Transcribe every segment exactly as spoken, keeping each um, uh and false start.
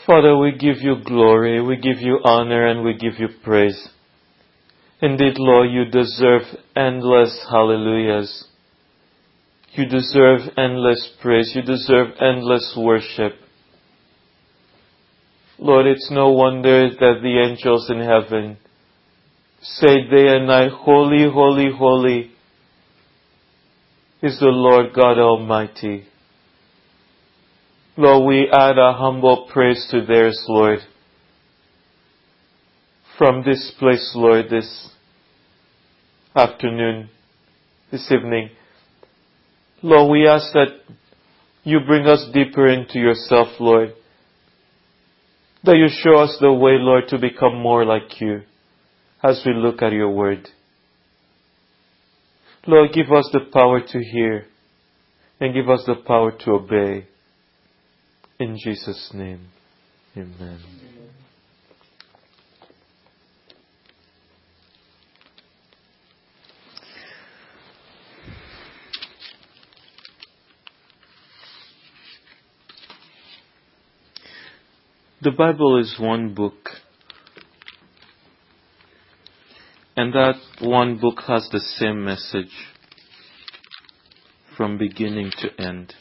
Father, we give you glory, we give you honor, and we give you praise. Indeed, Lord, you deserve endless hallelujahs. You deserve endless praise. You deserve endless worship. Lord, it's no wonder that the angels in heaven say day and night, Holy, holy, holy is the Lord God Almighty. Lord, we add a humble praise to theirs, Lord. From this place, Lord, this afternoon, this evening, Lord, we ask that you bring us deeper into yourself, Lord. That you show us the way, Lord, to become more like you as we look at your word. Lord, give us the power to hear and give us the power to obey. In Jesus' name, amen. The Bible is one book, and that one book has the same message from beginning to end.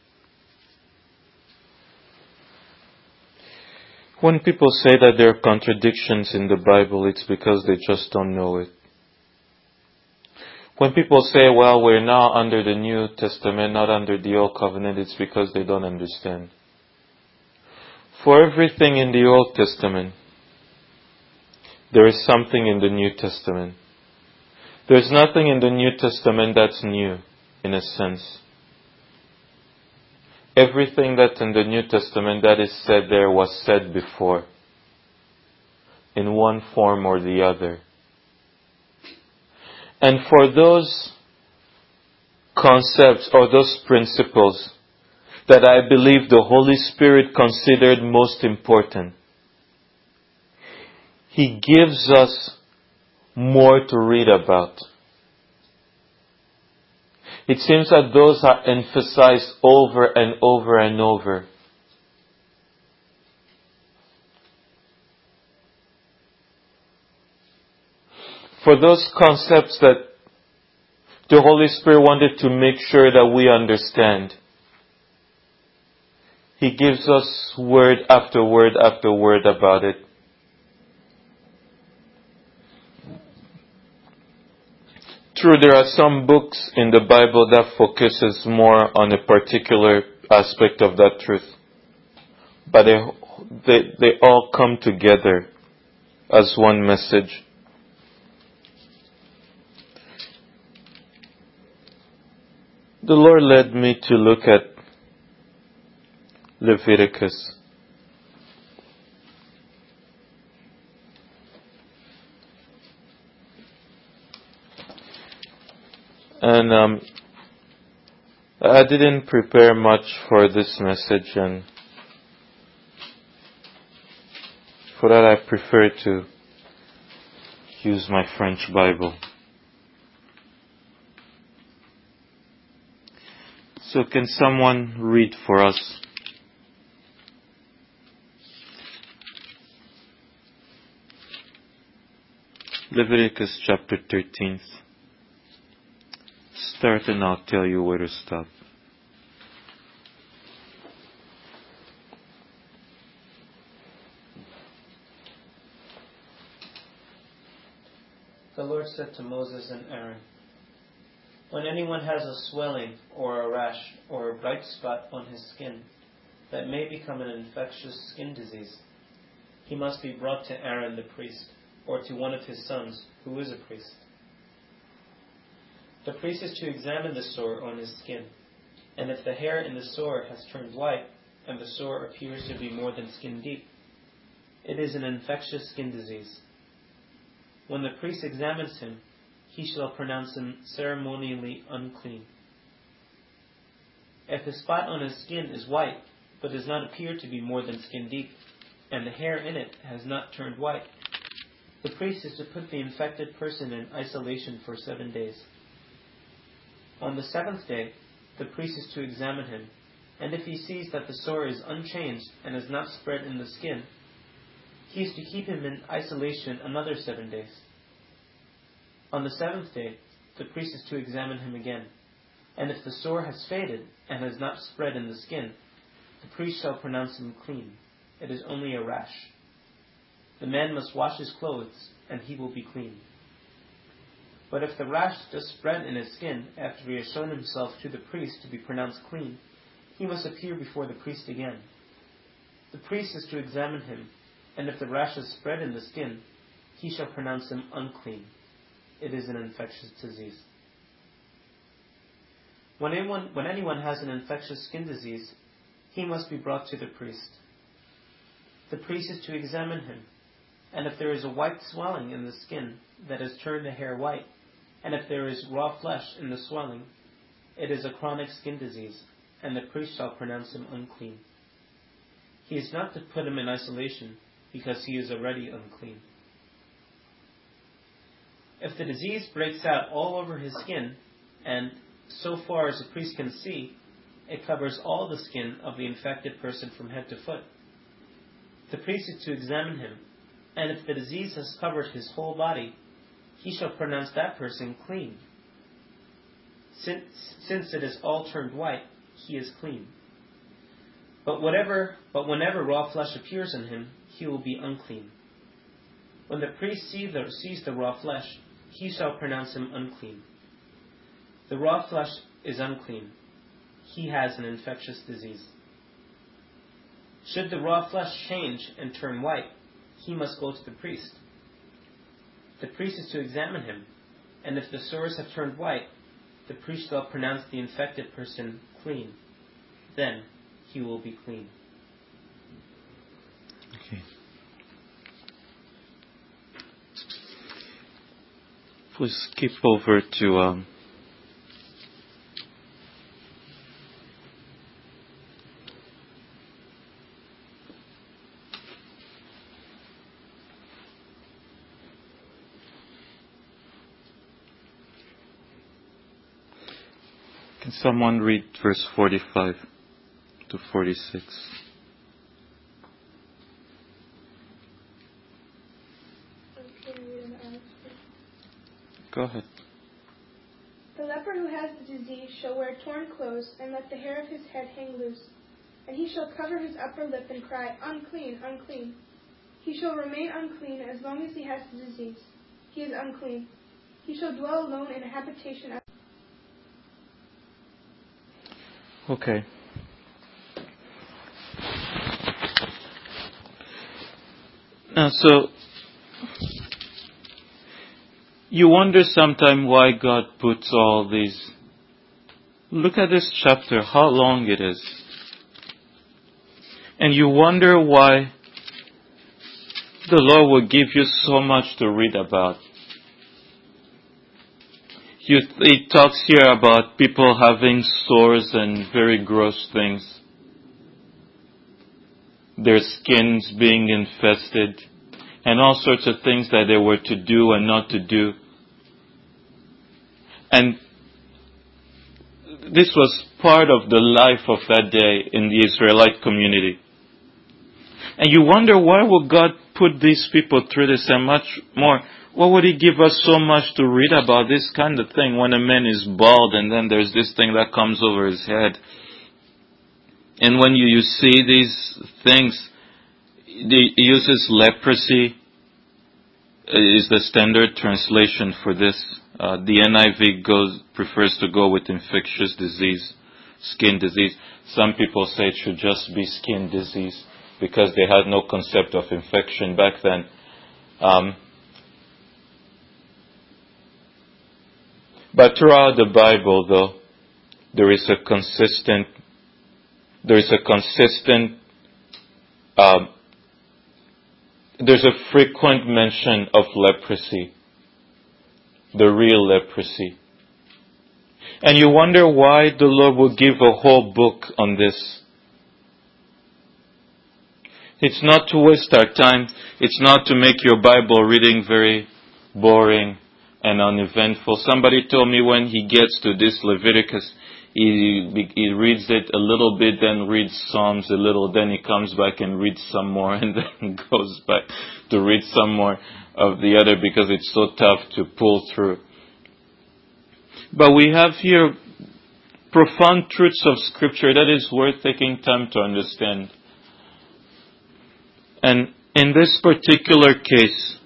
When people say that there are contradictions in the Bible, it's because they just don't know it. When people say, well, we're now under the New Testament, not under the Old Covenant, it's because they don't understand. For everything in the Old Testament, there is something in the New Testament. There's nothing in the New Testament that's new, in a sense. Everything that's in the New Testament that is said there was said before, in one form or the other. And for those concepts or those principles that I believe the Holy Spirit considered most important, He gives us more to read about. It seems that those are emphasized over and over and over. For those concepts that the Holy Spirit wanted to make sure that we understand, He gives us word after word after word about it. True, there are some books in the Bible that focuses more on a particular aspect of that truth. But they, they, they all come together as one message. The Lord led me to look at Leviticus. And um, I didn't prepare much for this message, and for that I prefer to use my French Bible. So can someone read for us? Leviticus chapter thirteen. Start and I'll tell you where to stop. The Lord said to Moses and Aaron, when anyone has a swelling or a rash or a bright spot on his skin that may become an infectious skin disease, he must be brought to Aaron the priest, or to one of his sons who is a priest. The priest is to examine the sore on his skin, and if the hair in the sore has turned white, and the sore appears to be more than skin deep, it is an infectious skin disease. When the priest examines him, he shall pronounce him ceremonially unclean. If the spot on his skin is white, but does not appear to be more than skin deep, and the hair in it has not turned white, the priest is to put the infected person in isolation for seven days. On the seventh day, the priest is to examine him, And if he sees that the sore is unchanged and has not spread in the skin, he is to keep him in isolation another seven days. On the seventh day, the priest is to examine him again. And if the sore has faded and has not spread in the skin, the priest shall pronounce him clean. It is only a rash. The man must wash his clothes, and he will be clean. But if the rash does spread in his skin after he has shown himself to the priest to be pronounced clean, he must appear before the priest again. The priest is to examine him, and if the rash has spread in the skin, he shall pronounce him unclean. It is an infectious disease. When anyone, when anyone has an infectious skin disease, he must be brought to the priest. The priest is to examine him, and if there is a white swelling in the skin that has turned the hair white, and if there is raw flesh in the swelling, it is a chronic skin disease, and the priest shall pronounce him unclean. He is not to put him in isolation, because he is already unclean. If the disease breaks out all over his skin, and so far as the priest can see, it covers all the skin of the infected person from head to foot, the priest is to examine him, and if the disease has covered his whole body, he shall pronounce that person clean. Since, since it is all turned white, he is clean. But whatever, but whenever raw flesh appears in him, he will be unclean. When the priest see the, sees the raw flesh, he shall pronounce him unclean. The raw flesh is unclean. He has an infectious disease. Should the raw flesh change and turn white, he must go to the priest. The priest is to examine him, and if the sores have turned white, the priest shall pronounce the infected person clean. Then he will be clean. Okay. Please skip over to um, Can someone read verse forty-five to forty-six? Go ahead. The leper who has the disease shall wear torn clothes and let the hair of his head hang loose. And he shall cover his upper lip and cry, unclean, unclean. He shall remain unclean as long as he has the disease. He is unclean. He shall dwell alone in a habitation of... Okay. Now, so you wonder sometime why God puts all these. Look at this chapter, how long it is. And you wonder why the Lord will give you so much to read about. You, it talks here about people having sores and very gross things. Their skins being infested. And all sorts of things that they were to do and not to do. And this was part of the life of that day in the Israelite community. And you wonder, why would God put these people through this and much more? Why would He give us so much to read about this kind of thing when a man is bald and then there's this thing that comes over his head? And when you, you see these things, He uses leprosy, is the standard translation for this. Uh, the N I V goes, prefers to go with infectious disease, skin disease. Some people say it should just be skin disease because they had no concept of infection back then. Um, but throughout the Bible, though, there is a consistent, there is a consistent, um, there's a frequent mention of leprosy. The real leprosy. And you wonder why the Lord will give a whole book on this. It's not to waste our time. It's not to make your Bible reading very boring and uneventful. Somebody told me when he gets to this Leviticus, he, he reads it a little bit, then reads Psalms a little, then he comes back and reads some more, and then goes back to read some more of the other because it's so tough to pull through. But we have here profound truths of Scripture that is worth taking time to understand. And in this particular case,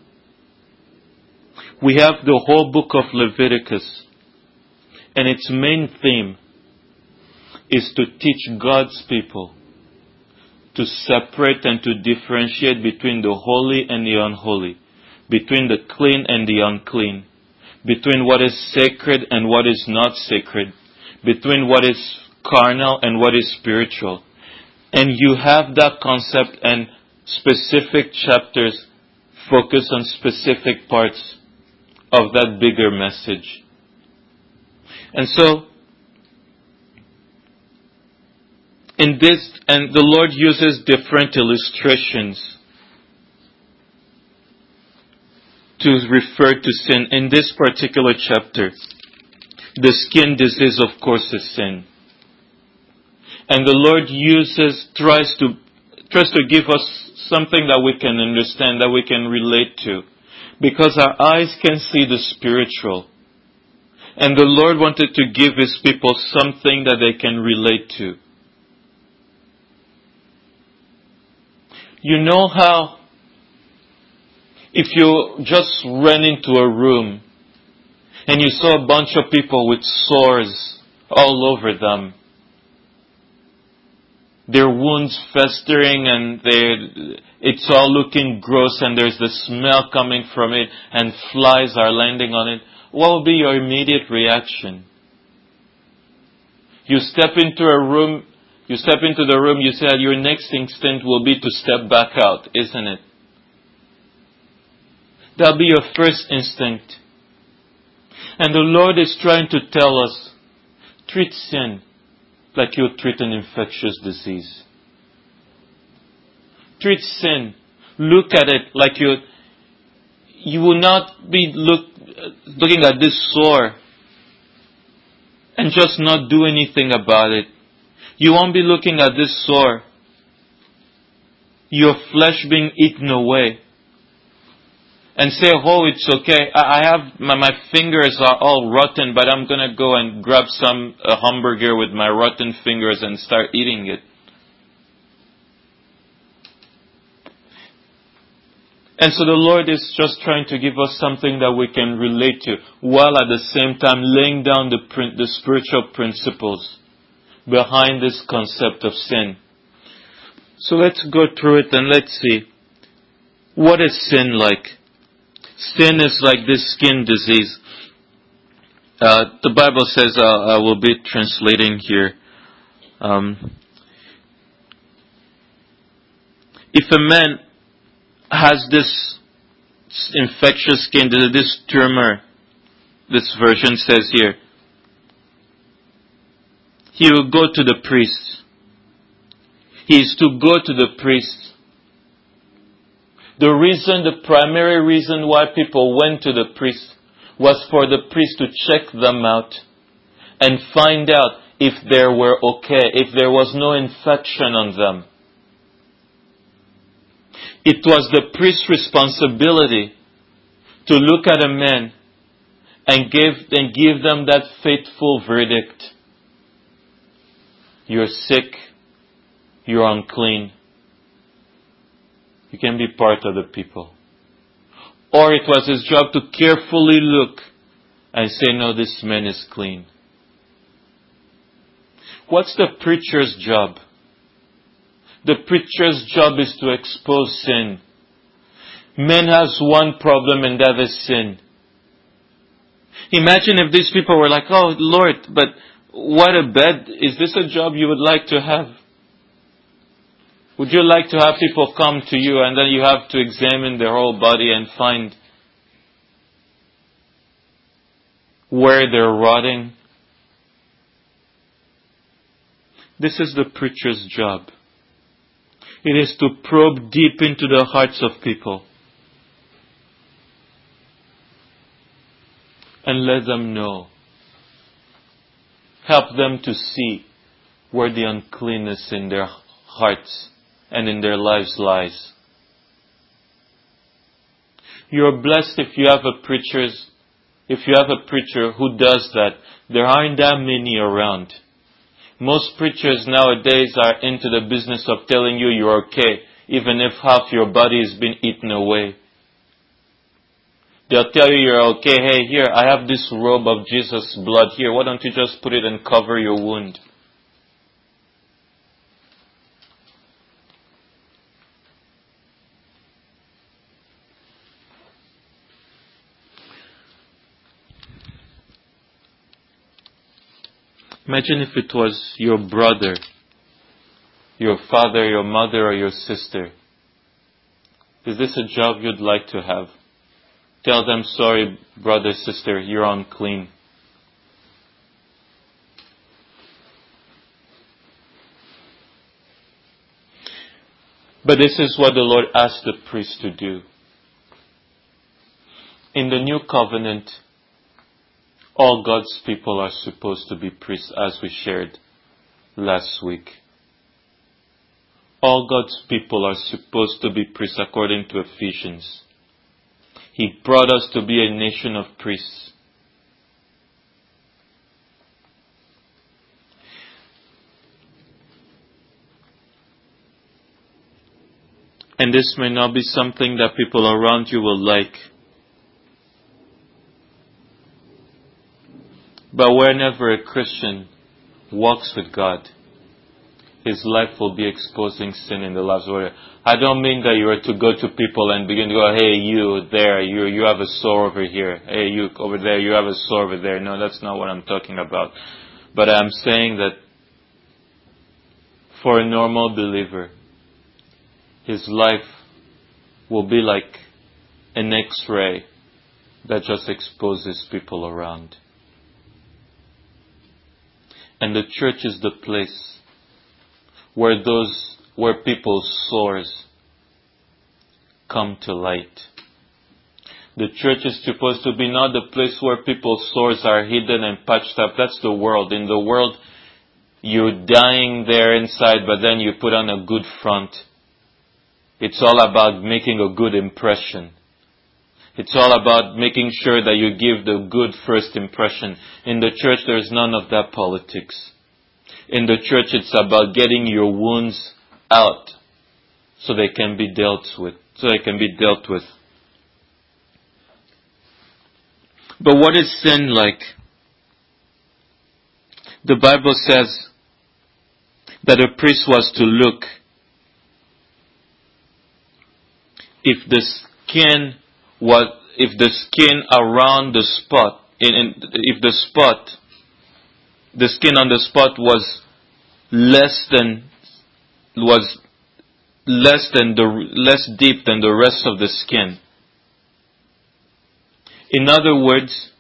we have the whole book of Leviticus, and its main theme is to teach God's people to separate and to differentiate between the holy and the unholy, between the clean and the unclean, between what is sacred and what is not sacred, between what is carnal and what is spiritual. And you have that concept, and specific chapters focus on specific parts of that bigger message. And so, in this, and the Lord uses different illustrations to refer to sin. In this particular chapter, the skin disease, of course, is sin. And the Lord uses, tries to, tries to give us something that we can understand, that we can relate to. Because our eyes can see the spiritual. And the Lord wanted to give His people something that they can relate to. You know how if you just ran into a room and you saw a bunch of people with sores all over them, their wounds festering and it's all looking gross and there's the smell coming from it and flies are landing on it, what will be your immediate reaction? You step into a room, you step into the room, you say that your next instinct will be to step back out, isn't it? That'll be your first instinct. And the Lord is trying to tell us, treat sin like you would treat an infectious disease. Treat sin. Look at it like you you will not be look, looking at this sore and just not do anything about it. You won't be looking at this sore, your flesh being eaten away, and say, oh, it's okay. I have, my, my fingers are all rotten, but I'm going to go and grab some a hamburger with my rotten fingers and start eating it. And so the Lord is just trying to give us something that we can relate to, while at the same time laying down the, the spiritual principles behind this concept of sin. So let's go through it and let's see. What is sin like? Sin is like this skin disease. Uh, the Bible says, uh, I will be translating here. Um, if a man has this infectious skin, this tumor, this version says here, he will go to the priest. He is to go to the priest. The reason, the primary reason why people went to the priest was for the priest to check them out and find out if they were okay, if there was no infection on them. It was the priest's responsibility to look at a man and give, and give them that faithful verdict. You're sick. You're unclean. You can be part of the people. Or it was his job to carefully look and say, no, this man is clean. What's the preacher's job? The preacher's job is to expose sin. Man has one problem, and that is sin. Imagine if these people were like, oh Lord, but what a bad, is this a job you would like to have? Would you like to have people come to you and then you have to examine their whole body and find where they're rotting? This is the preacher's job. It is to probe deep into the hearts of people and let them know. help them to see where the uncleanness in their hearts and in their lives lies. You're blessed if you have a preacher's, if you have a preacher who does that. There aren't that many around. Most preachers nowadays are into the business of telling you you're okay, even if half your body has been eaten away. They'll tell you you're okay. Hey, here, I have this robe of Jesus' blood here. Why don't you just put it and cover your wound? Imagine if it was your brother, your father, your mother, or your sister. Is this a job you'd like to have? Tell them, sorry, brother, sister, you're unclean. But this is what the Lord asked the priest to do. In the new covenant, all God's people are supposed to be priests, as we shared last week. All God's people are supposed to be priests according to Ephesians. He brought us to be a nation of priests. And this may not be something that people around you will like. But whenever a Christian walks with God, his life will be exposing sin in the lives of others. I don't mean that you are to go to people and begin to go, hey, you there, you you have a sore over here. Hey, you over there, you have a sore over there. No, that's not what I'm talking about. But I'm saying that for a normal believer, his life will be like an X-ray that just exposes people around. And the church is the place where those, where people's sores come to light. The church is supposed to be not the place where people's sores are hidden and patched up. That's the world. In the world, you're dying there inside, but then you put on a good front. It's all about making a good impression. It's all about making sure that you give the good first impression. In the church, there's none of that politics. In the church, it's about getting your wounds out so they can be dealt with. So they can be dealt with. But what is sin like? The Bible says that a priest was to look if the skin was, if the skin around the spot, in, in, if the spot, the skin on the spot was less than, was less than the, less deep than the rest of the skin. In other words,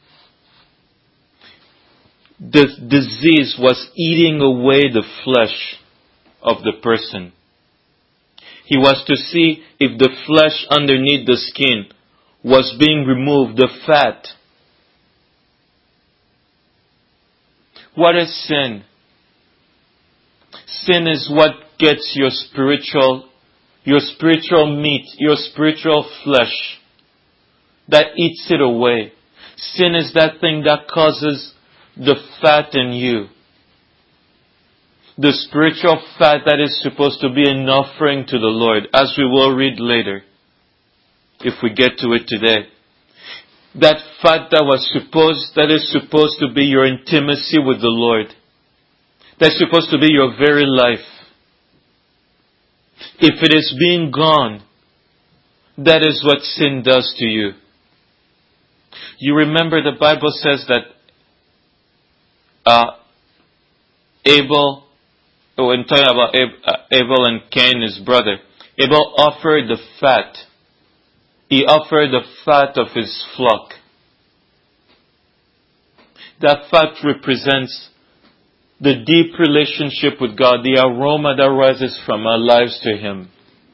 the disease was eating away the flesh of the person. He was to see if the flesh underneath the skin was being removed, the fat. What is sin? Sin is what gets your spiritual, your spiritual meat, your spiritual flesh, that eats it away. Sin is that thing that causes the fat in you. The spiritual fat that is supposed to be an offering to the Lord, as we will read later, if we get to it today. That fat that was supposed, that is supposed to be your intimacy with the Lord. That's supposed to be your very life. If it is being gone, that is what sin does to you. You remember the Bible says that uh, Abel, when talking about Abel and Cain, his brother, Abel offered the fat. He offered the fat of his flock. That fat represents the deep relationship with God, the aroma that rises from our lives to Him.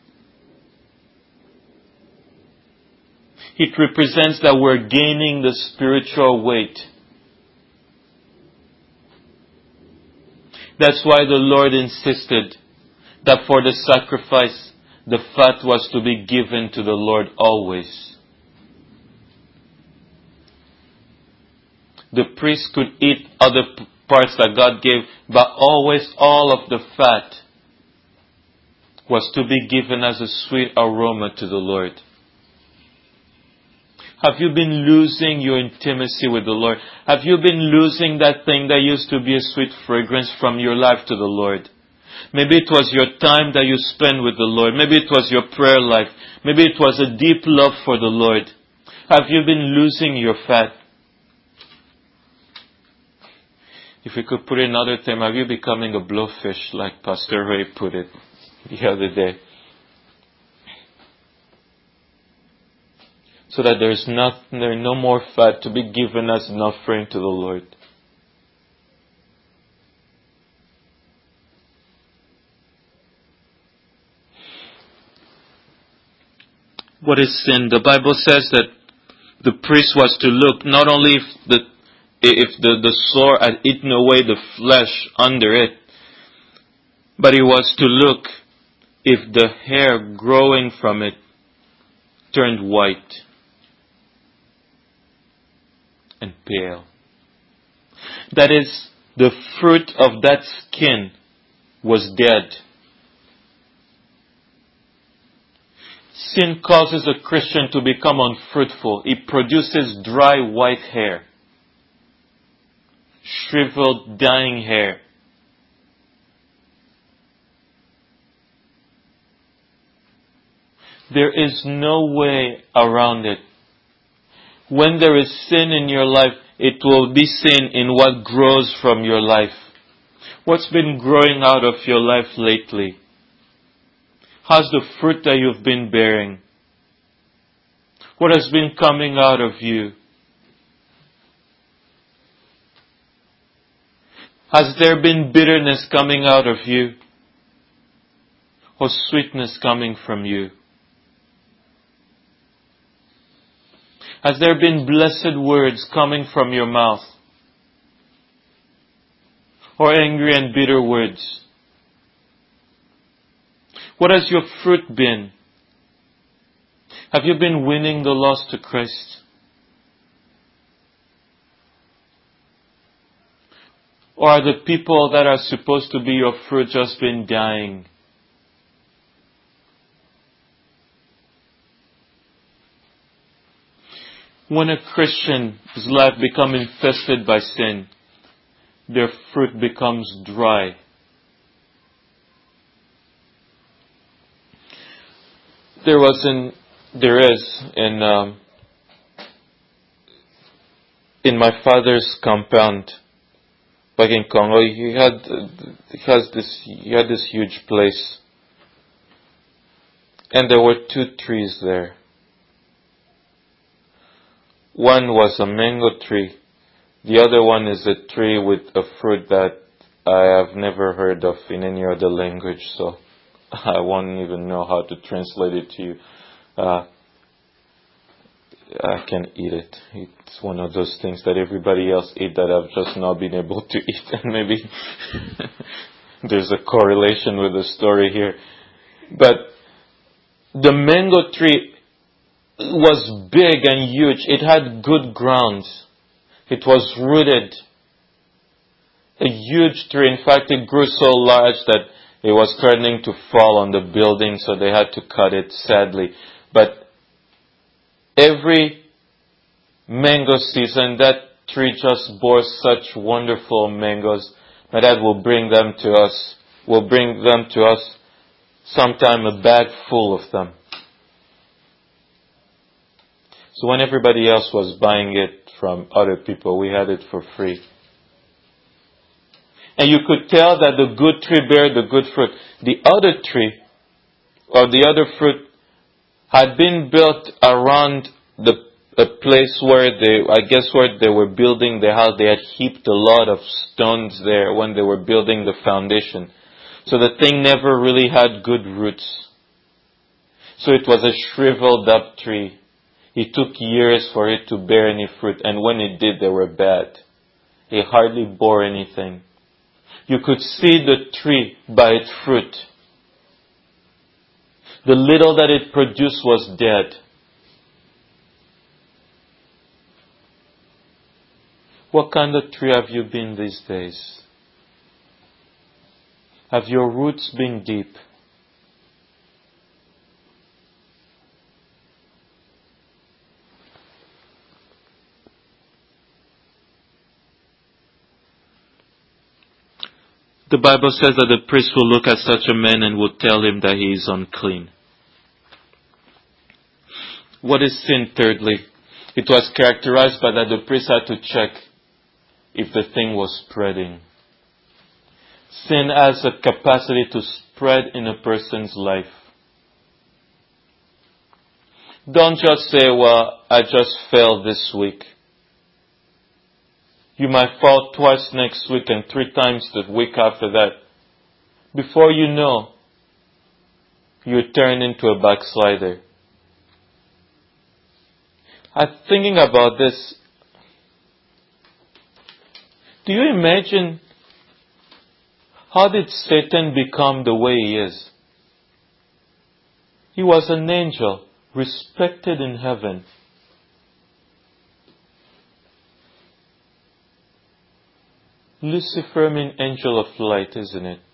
It represents that we're gaining the spiritual weight. That's why the Lord insisted that for the sacrifice, the fat was to be given to the Lord always. The priest could eat other p- parts that God gave, but always all of the fat was to be given as a sweet aroma to the Lord. Have you been losing your intimacy with the Lord? Have you been losing that thing that used to be a sweet fragrance from your life to the Lord? Maybe it was your time that you spent with the Lord. Maybe it was your prayer life. Maybe it was a deep love for the Lord. Have you been losing your fat? If we could put in another term, are you becoming a blowfish like Pastor Ray put it the other day? So that there's not, there no more fat to be given as an offering to the Lord. What is sin? The Bible says that the priest was to look not only if the if the, the sore had eaten away the flesh under it, but he was to look if the hair growing from it turned white and pale. That is, the fruit of that skin was dead. Sin causes a Christian to become unfruitful. It produces dry white hair, shriveled, dying hair. There is no way around it. When there is sin in your life, it will be sin in what grows from your life. What's been growing out of your life lately? How's the fruit that you've been bearing? What has been coming out of you? Has there been bitterness coming out of you? Or sweetness coming from you? Has there been blessed words coming from your mouth? Or angry and bitter words? What has your fruit been? Have you been winning the lost to Christ? Or are the people that are supposed to be your fruit just been dying? When a Christian's life becomes infested by sin, their fruit becomes dry. There was in, there is in um, in my father's compound back in Congo. He had he has this he had this huge place, and there were two trees there. One was a mango tree. The other one is a tree with a fruit that I have never heard of in any other language, so I won't even know how to translate it to you. Uh, I can't eat it. It's one of those things that everybody else eat that I've just not been able to eat. And maybe there's a correlation with the story here. But the mango tree was big and huge. It had good grounds. It was rooted. A huge tree. In fact, it grew so large that it was threatening to fall on the building, so they had to cut it, sadly. But every mango season, that tree just bore such wonderful mangoes. My dad will bring them to us, will bring them to us, sometime a bag full of them. So when everybody else was buying it from other people, we had it for free. And you could tell that the good tree bare the good fruit. The other tree, or the other fruit, had been built around the a place where they, I guess where they were building the house. They had heaped a lot of stones there when they were building the foundation. So the thing never really had good roots. So it was a shriveled up tree. It took years for it to bear any fruit, and when it did, they were bad. It hardly bore anything. You could see the tree by its fruit. The little that it produced was dead. What kind of tree have you been these days? Have your roots been deep? The Bible says that the priest will look at such a man and will tell him that he is unclean. What is sin, thirdly? It was characterized by that the priest had to check if the thing was spreading. Sin has a capacity to spread in a person's life. Don't just say, well, I just fell this week. You might fall twice next week and three times the week after that. Before you know, you turn into a backslider. I'm thinking about this. Do you imagine how did Satan become the way he is? He was an angel, respected in heaven. Lucifer means angel of light, isn't it?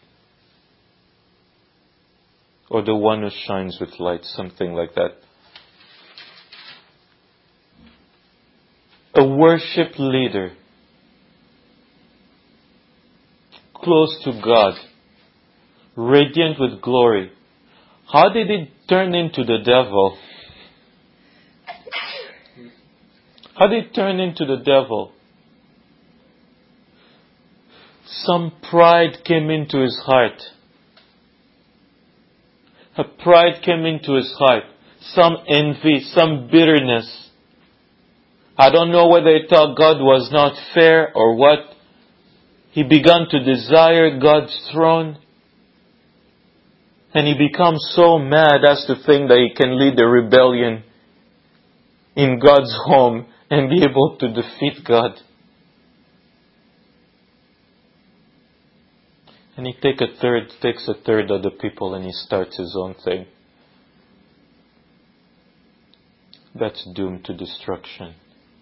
Or the one who shines with light, something like that. A worship leader. Close to God. Radiant with glory. How did it turn into the devil? How did it turn into the devil? Some pride came into his heart. A pride came into his heart. Some envy, some bitterness. I don't know whether he thought God was not fair or what. He began to desire God's throne. And he becomes so mad as to think that he can lead a rebellion in God's home and be able to defeat God. And he take a third, takes a third of the people and he starts his own thing. That's doomed to destruction.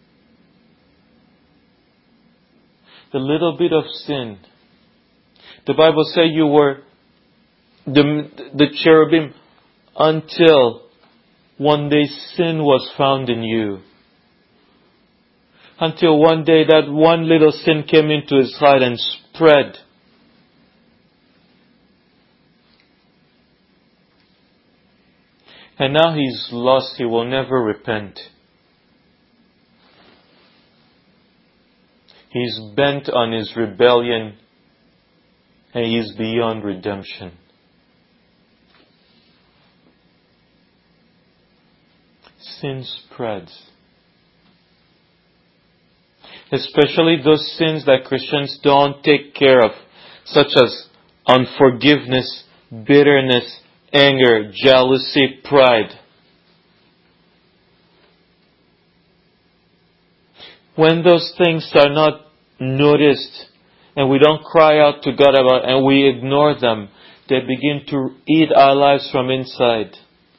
The little bit of sin. The Bible says you were the, the cherubim until one day sin was found in you. Until one day that one little sin came into his heart and spread. And now he's lost. He will never repent. He's bent on his rebellion and he's beyond redemption. Sin spreads. Especially those sins that Christians don't take care of, such as unforgiveness, bitterness, anger, jealousy, pride. When those things are not noticed and we don't cry out to God about and we ignore them, they begin to eat our lives from inside.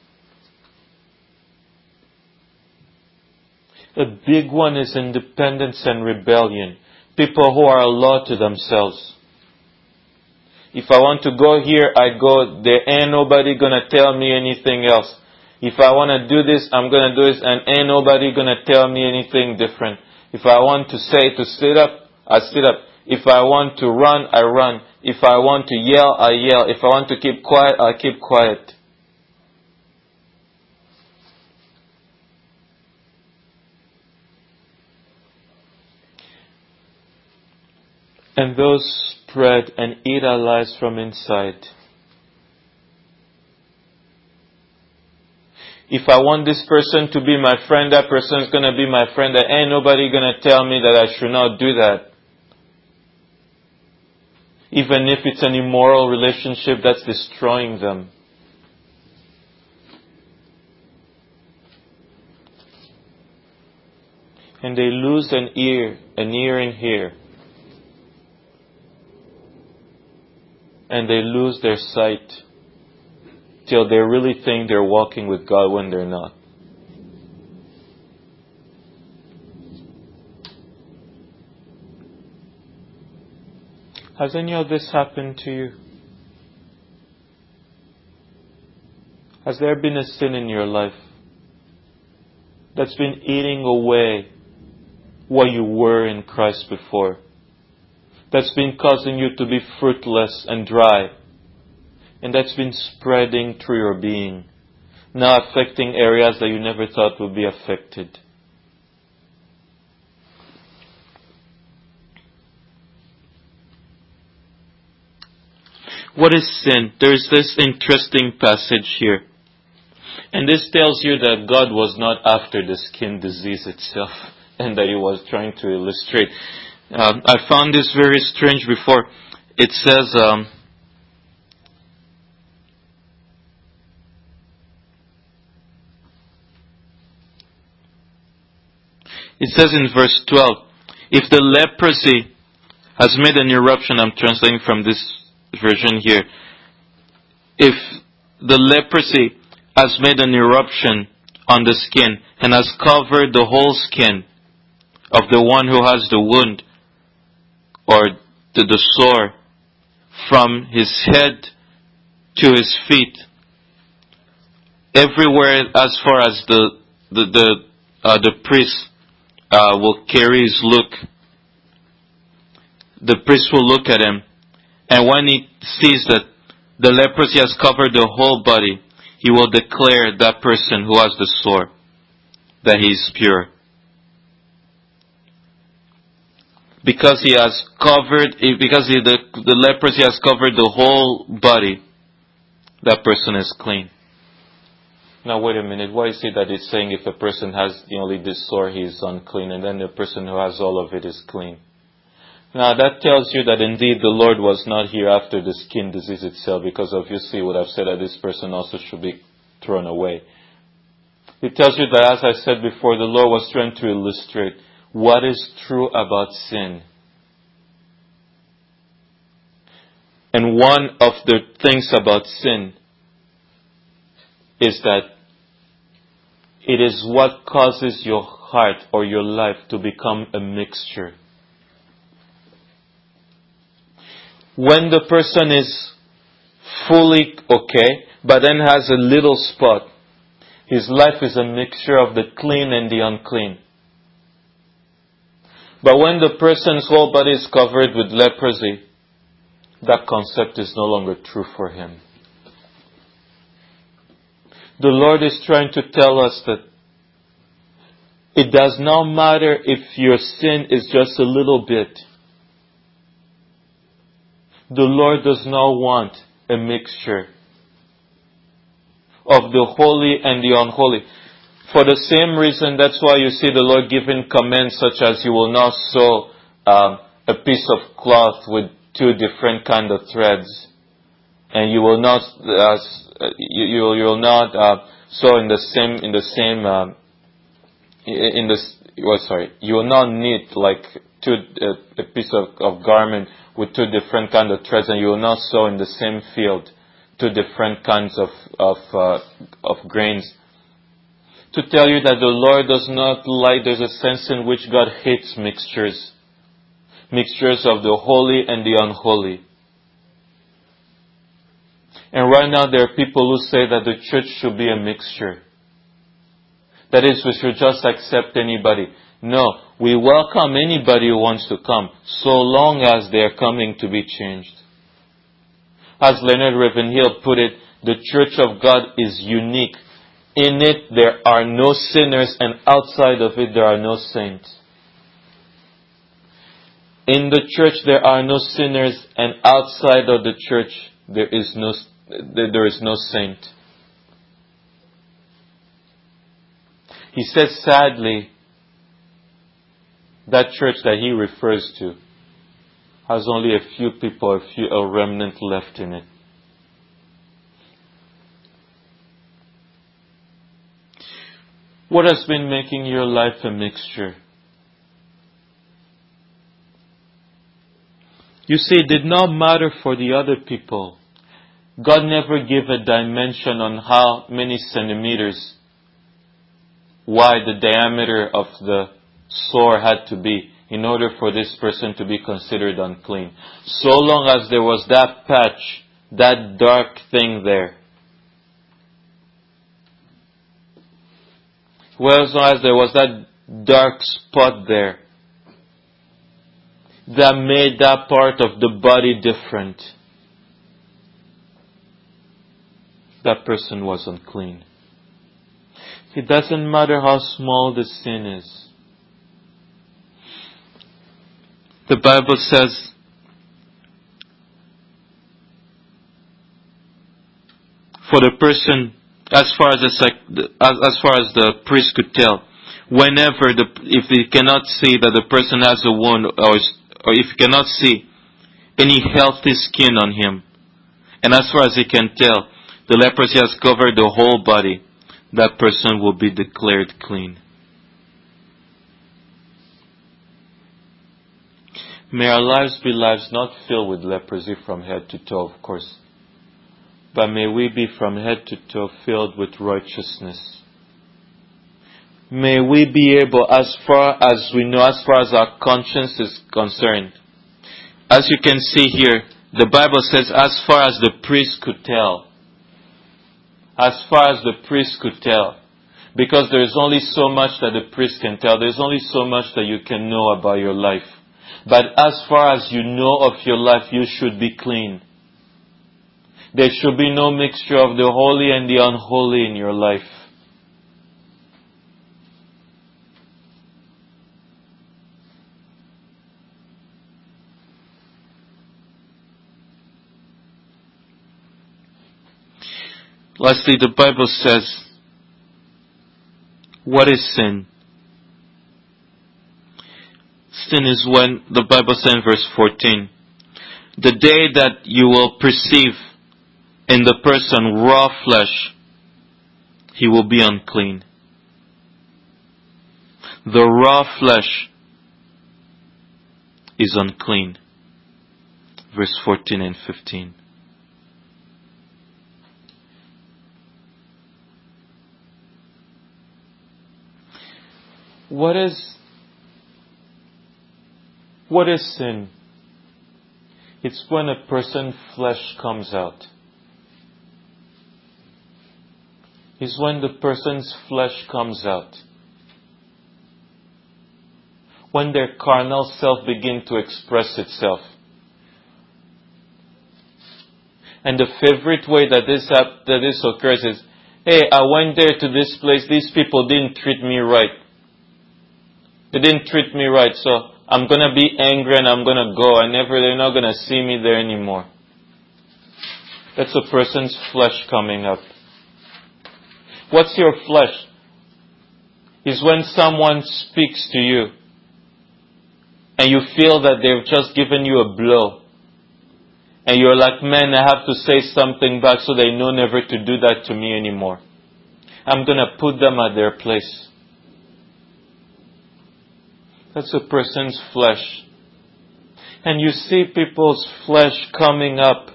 A big one is independence and rebellion. People who are a law to themselves. If I want to go here, I go. There ain't nobody gonna tell me anything else. If I want to do this, I'm gonna do this, and ain't nobody gonna tell me anything different. If I want to say to sit up, I sit up. If I want to run, I run. If I want to yell, I yell. If I want to keep quiet, I keep quiet. And those spread and eat our lives from inside. If I want this person to be my friend, that person is going to be my friend. There ain't nobody going to tell me that I should not do that. Even if it's an immoral relationship that's destroying them. And they lose an ear, an ear in here. and they lose their sight till they really think they're walking with God when they're not. Has any of this happened to you? Has there been a sin in your life that's been eating away what you were in Christ before? That's been causing you to be fruitless and dry? And that's been spreading through your being, now affecting areas that you never thought would be affected. What is sin? There is this interesting passage here. And this tells you that God was not after the skin disease itself, and that He was trying to illustrate. Um, I found this very strange before. It says, um, it says in verse twelve, if the leprosy has made an eruption, I'm translating from this version here. If the leprosy has made an eruption on the skin and has covered the whole skin of the one who has the wound or the, the sore from his head to his feet, everywhere as far as the the the, uh, the priest uh, will carry his look, the priest will look at him, and when he sees that the leprosy has covered the whole body, he will declare that person who has the sore that he is pure. Because he has covered, because he, the, the leprosy has covered the whole body, that person is clean. Now wait a minute, why is it that it's saying if a person has only this sore, he is unclean, and then the person who has all of it is clean? Now that tells you that indeed the Lord was not here after the skin disease itself, because obviously would have said that this person also should be thrown away. It tells you that, as I said before, the Lord was trying to illustrate what is true about sin. And one of the things about sin is that it is what causes your heart or your life to become a mixture. When the person is fully okay, but then has a little spot, his life is a mixture of the clean and the unclean. But when the person's whole body is covered with leprosy, that concept is no longer true for him. The Lord is trying to tell us that it does not matter if your sin is just a little bit. The Lord does not want a mixture of the holy and the unholy. For the same reason, that's why you see the Lord giving commands such as you will not sew um, a piece of cloth with two different kind of threads, and you will not uh, you, you will you will not uh, sew in the same in the same um, in the well sorry you will not knit like two uh, a piece of, of garment with two different kind of threads, and you will not sow in the same field two different kinds of of uh, of grains. To tell you that the Lord does not like, there's a sense in which God hates mixtures. Mixtures of the holy and the unholy. And right now there are people who say that the church should be a mixture. That is, we should just accept anybody. No, we welcome anybody who wants to come, so long as they are coming to be changed. As Leonard Ravenhill put it, the church of God is unique. In it there are no sinners, and outside of it there are no saints. In the church there are no sinners, and outside of the church there is no there is no saint. He says sadly, that church that he refers to has only a few people, a few a remnant left in it. What has been making your life a mixture? You see, it did not matter for the other people. God never gave a dimension on how many centimeters wide the diameter of the sore had to be in order for this person to be considered unclean. So long as there was that patch, that dark thing there. Well, as long as there was that dark spot there that made that part of the body different, that person was unclean. It doesn't matter how small the sin is. The Bible says, for the person, as far as the, as, as far as the priest could tell, whenever the, if he cannot see that the person has a wound, or, or if he cannot see any healthy skin on him, and as far as he can tell, the leprosy has covered the whole body, that person will be declared clean. May our lives be lives not filled with leprosy from head to toe, of course, but may we be from head to toe filled with righteousness. May we be able, as far as we know, as far as our conscience is concerned. As you can see here, the Bible says, as far as the priest could tell. As far as the priest could tell. Because there is only so much that the priest can tell. There is only so much that you can know about your life. But as far as you know of your life, you should be clean. There should be no mixture of the holy and the unholy in your life. Lastly, the Bible says, what is sin? Sin is when, the Bible says in verse fourteen, the day that you will perceive in the person raw flesh, he will be unclean. The raw flesh is unclean. Verse fourteen and fifteen. What is What is sin? It's when a person's flesh comes out. It's when the person's flesh comes out. When their carnal self begins to express itself. And the favorite way that this that this occurs is, hey, I went there to this place, these people didn't treat me right. They didn't treat me right, so I'm going to be angry and I'm going to go. I never, they're not going to see me there anymore. That's a person's flesh coming up. What's your flesh? Is when someone speaks to you and you feel that they've just given you a blow. And you're like, man, I have to say something back so they know never to do that to me anymore. I'm going to put them at their place. That's a person's flesh. And you see people's flesh coming up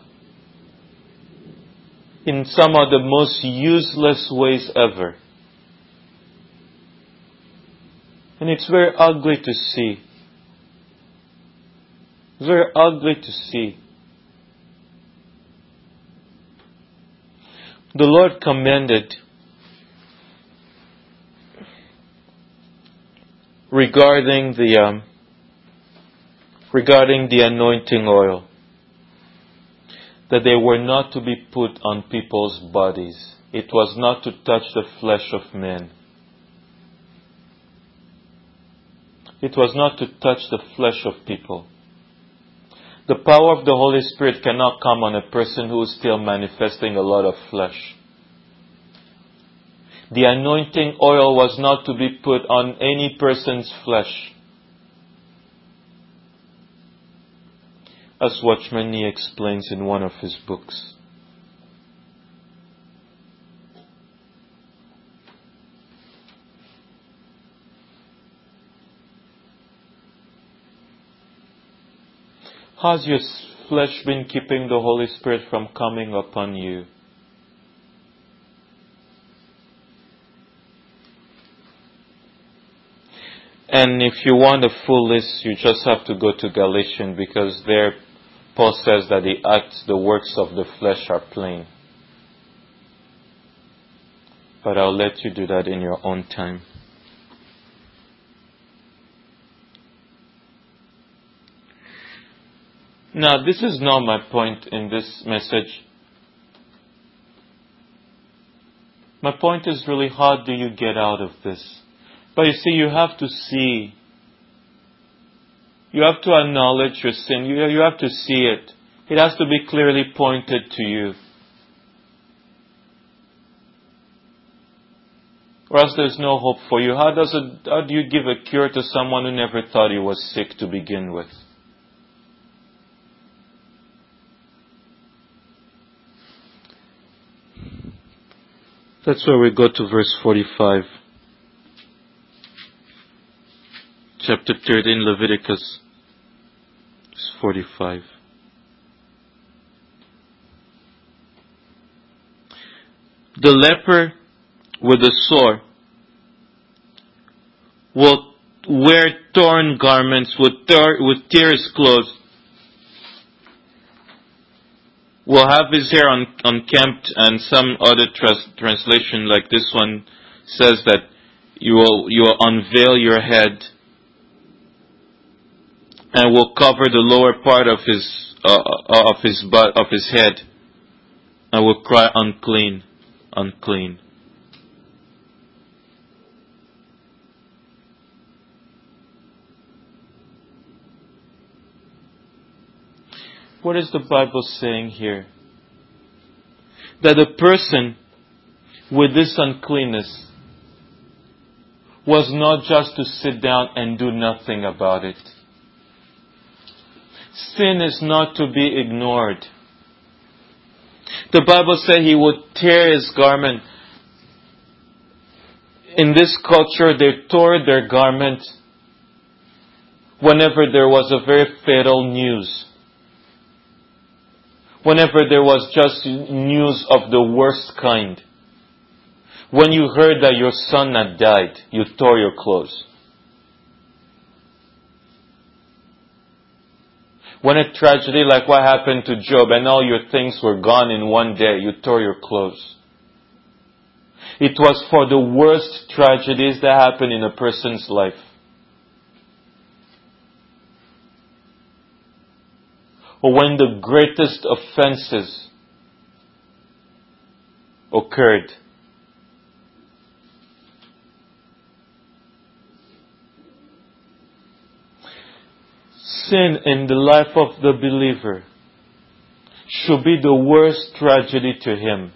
in some of the most useless ways ever. And it's very ugly to see. It's very ugly to see. The Lord commanded regarding the um, regarding the anointing oil, that they were not to be put on people's bodies. It was not to touch the flesh of men. It was not to touch the flesh of people. The power of the Holy Spirit cannot come on a person who is still manifesting a lot of flesh. The anointing oil was not to be put on any person's flesh. As Watchman Nee explains in one of his books. How's your flesh been keeping the Holy Spirit from coming upon you? And if you want a full list, you just have to go to Galatians, because there Paul says that the acts, the works of the flesh are plain. But I'll let you do that in your own time. Now, this is not my point in this message. My point is really, how do you get out of this? But you see, you have to see. You have to acknowledge your sin. You, you have to see it. It has to be clearly pointed to you. Or else there's no hope for you. How does it, how do you give a cure to someone who never thought he was sick to begin with? That's where we go to verse forty-five. Chapter thirteen, Leviticus, forty-five. The leper with a sore will wear torn garments, will tear, will tear his clothes, will have his hair un, unkempt, and some other trans, translation like this one says that you will, you will unveil your head and will cover the lower part of his uh, of his butt, of his head, and will cry, unclean, unclean. What is the Bible saying here? That a person with this uncleanness was not just to sit down and do nothing about it. Sin is not to be ignored. The Bible said he would tear his garment. In this culture, they tore their garment whenever there was a very fatal news. Whenever there was just news of the worst kind. When you heard that your son had died, you tore your clothes. When a tragedy like what happened to Job and all your things were gone in one day, you tore your clothes. It was for the worst tragedies that happen in a person's life. Or when the greatest offenses occurred. Sin in the life of the believer should be the worst tragedy to him.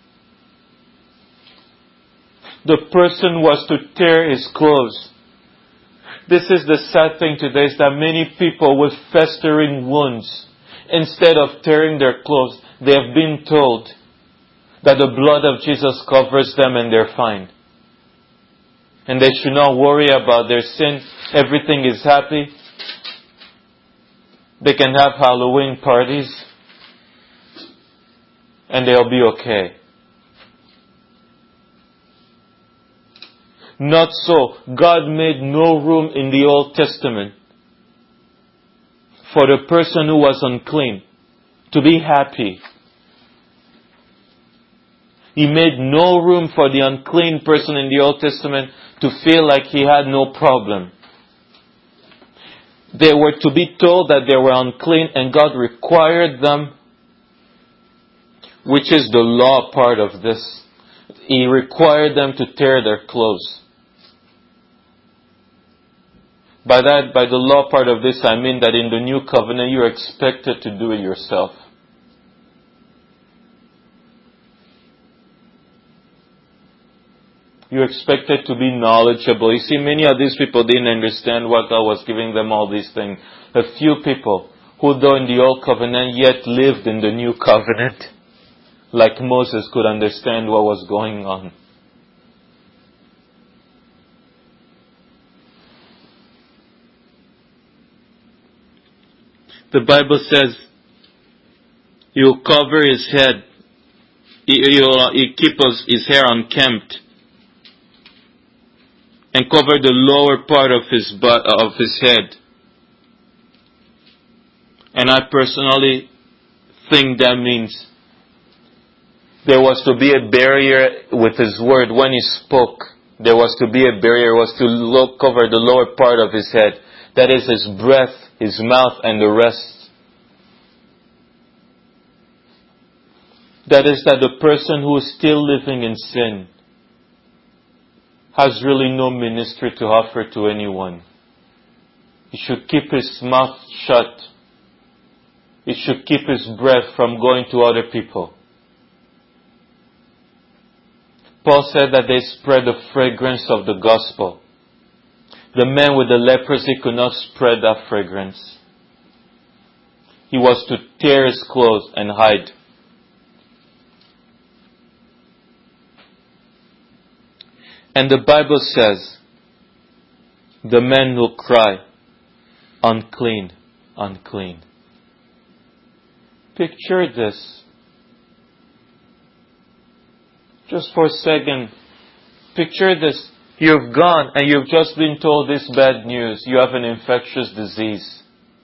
The person was to tear his clothes. This is the sad thing today, is that many people with festering wounds, instead of tearing their clothes, they have been told that the blood of Jesus covers them and they're fine. And they should not worry about their sin. Everything is happy. They can have Halloween parties and they'll be okay. Not so. God made no room in the Old Testament for the person who was unclean to be happy. He made no room for the unclean person in the Old Testament to feel like he had no problem. They were to be told that they were unclean, and God required them, which is the law part of this. He required them to tear their clothes. By that, by the law part of this, I mean that in the new covenant, you're expected to do it yourself. You're expected to be knowledgeable. You see, many of these people didn't understand what God was giving them all these things. A few people who, though in the old covenant, yet lived in the new covenant, like Moses, could understand what was going on. the Bible says he will cover his head. He will he keep his hair unkempt and cover the lower part of his butt, of his head. And I personally think that means there was to be a barrier with his word. When he spoke, there was to be a barrier, was to look, cover the lower part of his head. That is his breath, his mouth, and the rest. That is that the person who is still living in sin has really no ministry to offer to anyone. He should keep his mouth shut. He should keep his breath from going to other people. Paul said that they spread the fragrance of the gospel. The man with the leprosy could not spread that fragrance. He was to tear his clothes and hide. And the Bible says, the men will cry, unclean, unclean. Picture this. Just for a second, picture this. You've gone and you've just been told this bad news. You have an infectious disease.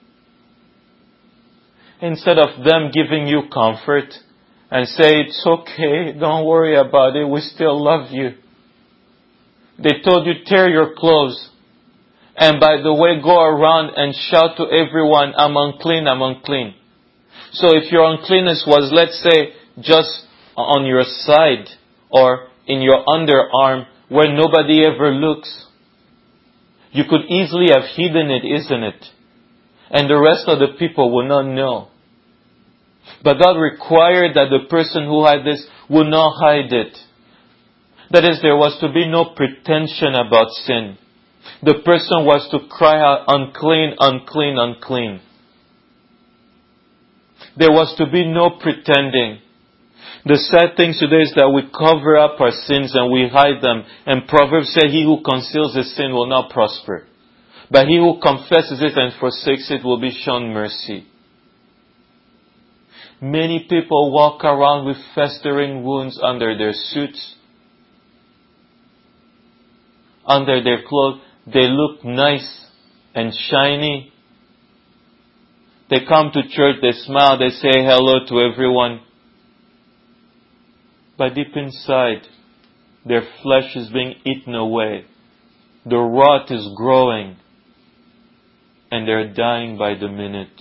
Instead of them giving you comfort and say, it's okay, don't worry about it, we still love you. They told you, tear your clothes. And by the way, go around and shout to everyone, I'm unclean, I'm unclean. So if your uncleanness was, let's say, just on your side or in your underarm where nobody ever looks, you could easily have hidden it, isn't it? And the rest of the people will not know. But God required that the person who had this would not hide it. That is, there was to be no pretension about sin. The person was to cry out, unclean, unclean, unclean. There was to be no pretending. The sad thing today is that we cover up our sins and we hide them. And Proverbs say, he who conceals his sin will not prosper. But he who confesses it and forsakes it will be shown mercy. Many people walk around with festering wounds under their suits, under their clothes. They look nice and shiny. They come to church, they smile, they say hello to everyone. But deep inside, their flesh is being eaten away. The rot is growing. And they're dying by the minute.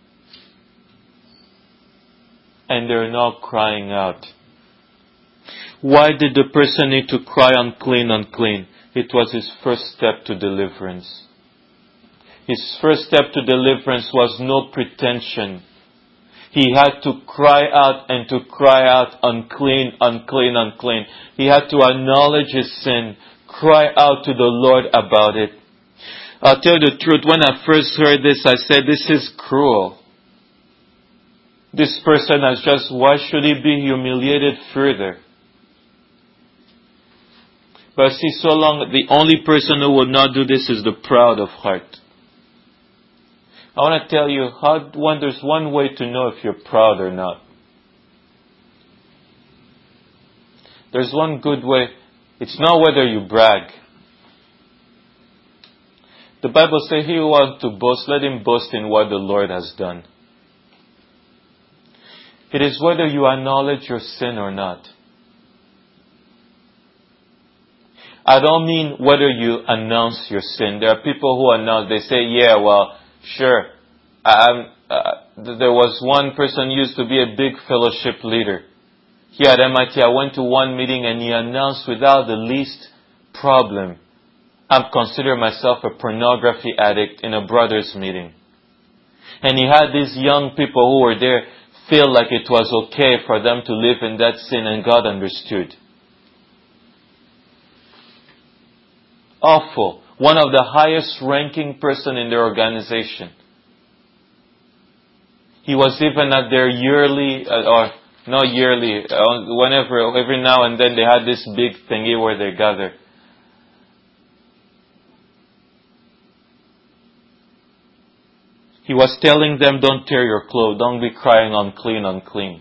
And they're not crying out. Why did the person need to cry unclean, unclean? It was his first step to deliverance. His first step to deliverance was no pretension. He had to cry out and to cry out, unclean, unclean, unclean. He had to acknowledge his sin, cry out to the Lord about it. I'll tell you the truth, when I first heard this, I said, this is cruel. This person has just, why should he be humiliated further? But see, so long, the only person who would not do this is the proud of heart. I want to tell you, how, one, there's one way to know if you're proud or not. There's one good way. It's not whether you brag. The Bible says, he who wants to boast, let him boast in what the Lord has done. It is whether you acknowledge your sin or not. I don't mean whether you announce your sin. There are people who announce, they say, yeah, well, sure. Um, uh, there was one person who used to be a big fellowship leader. Here at M I T, I went to one meeting and he announced without the least problem, I'm considering myself a pornography addict in a brothers meeting. And he had these young people who were there feel like it was okay for them to live in that sin, and God understood. Awful. One of the highest ranking person in their organization. He was even at their yearly, uh, or not yearly, uh, whenever, every now and then they had this big thingy where they gather. He was telling them, don't tear your clothes, don't be crying unclean, unclean.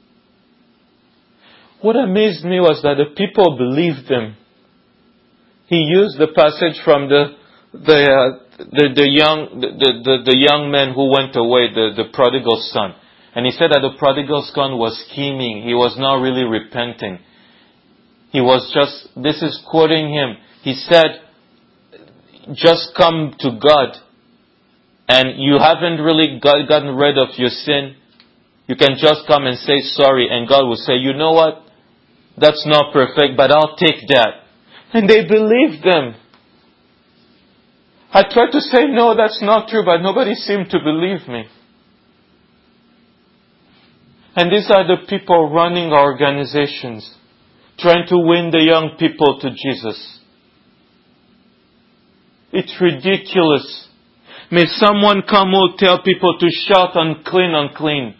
What amazed me was that the people believed him. He used the passage from the the uh, the, the young the, the, the young man who went away, the, the prodigal son. And he said that the prodigal son was scheming. He was not really repenting. He was just, this is quoting him. He said, just come to God. And you haven't really got, gotten rid of your sin. You can just come and say sorry. And God will say, you know what? That's not perfect, but I'll take that. And they believed them. I tried to say, no, that's not true, but nobody seemed to believe me. And these are the people running our organizations, trying to win the young people to Jesus. It's ridiculous. May someone come who tell people to shout unclean, unclean.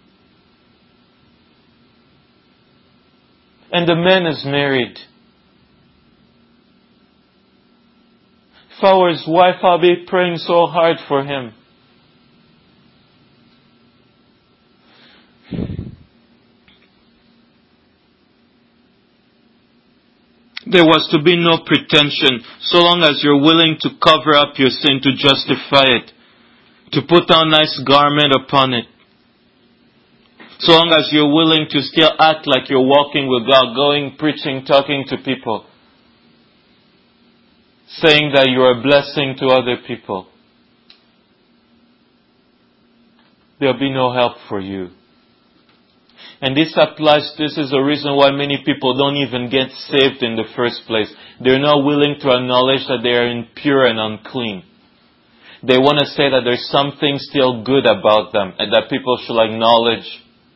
And the man is married. If I were his wife, I'll be praying so hard for him. There was to be no pretension, so long as you're willing to cover up your sin, to justify it, to put on a nice garment upon it. So long as you're willing to still act like you're walking with God, going, preaching, talking to people, saying that you're a blessing to other people, there'll be no help for you. And this applies, this is the reason why many people don't even get saved in the first place. They're not willing to acknowledge that they are impure and unclean. They want to say that there's something still good about them and that people should acknowledge.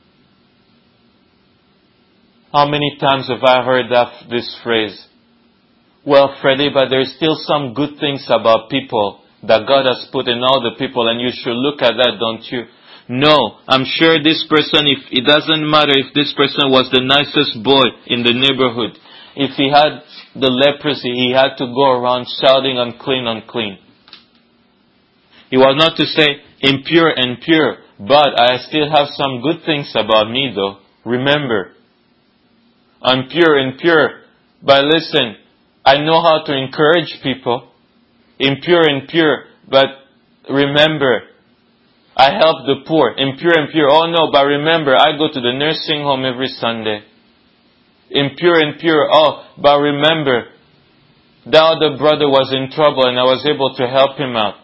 How many times have I heard that, this phrase? Well, Freddie, but there's still some good things about people that God has put in all the people, and you should look at that, don't you? No, I'm sure this person, if it doesn't matter if this person was the nicest boy in the neighborhood, if he had the leprosy, he had to go around shouting unclean, unclean. He was not to say impure, impure, but I still have some good things about me though. Remember, I'm pure, impure, but listen, I know how to encourage people. Impure, impure, but remember, I help the poor. Impure, impure. Oh no, but remember, I go to the nursing home every Sunday. Impure, impure. Oh, but remember, that other brother was in trouble and I was able to help him out.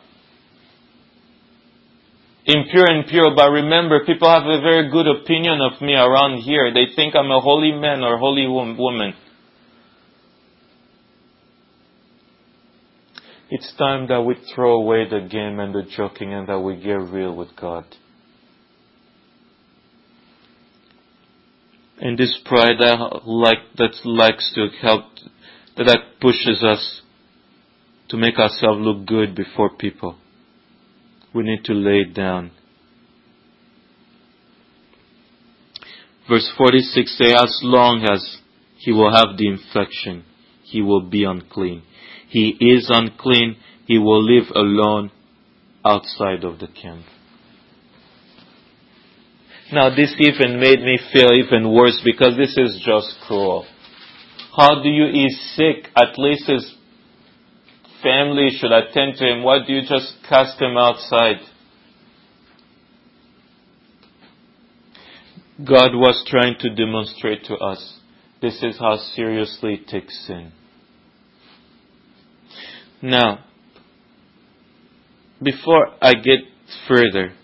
Impure, impure. But remember, people have a very good opinion of me around here. They think I'm a holy man or holy woman. It's time that we throw away the game and the joking and that we get real with God. And this pride that, like, that likes to help, that, that pushes us to make ourselves look good before people. We need to lay it down. Verse forty-six says, as long as he will have the infection, he will be unclean. He is unclean. He will live alone outside of the camp. Now this even made me feel even worse because this is just cruel. How do you, he's sick? At least his family should attend to him. Why do you just cast him outside? God was trying to demonstrate to us, this is how seriously he takes sin. Now, before I get further,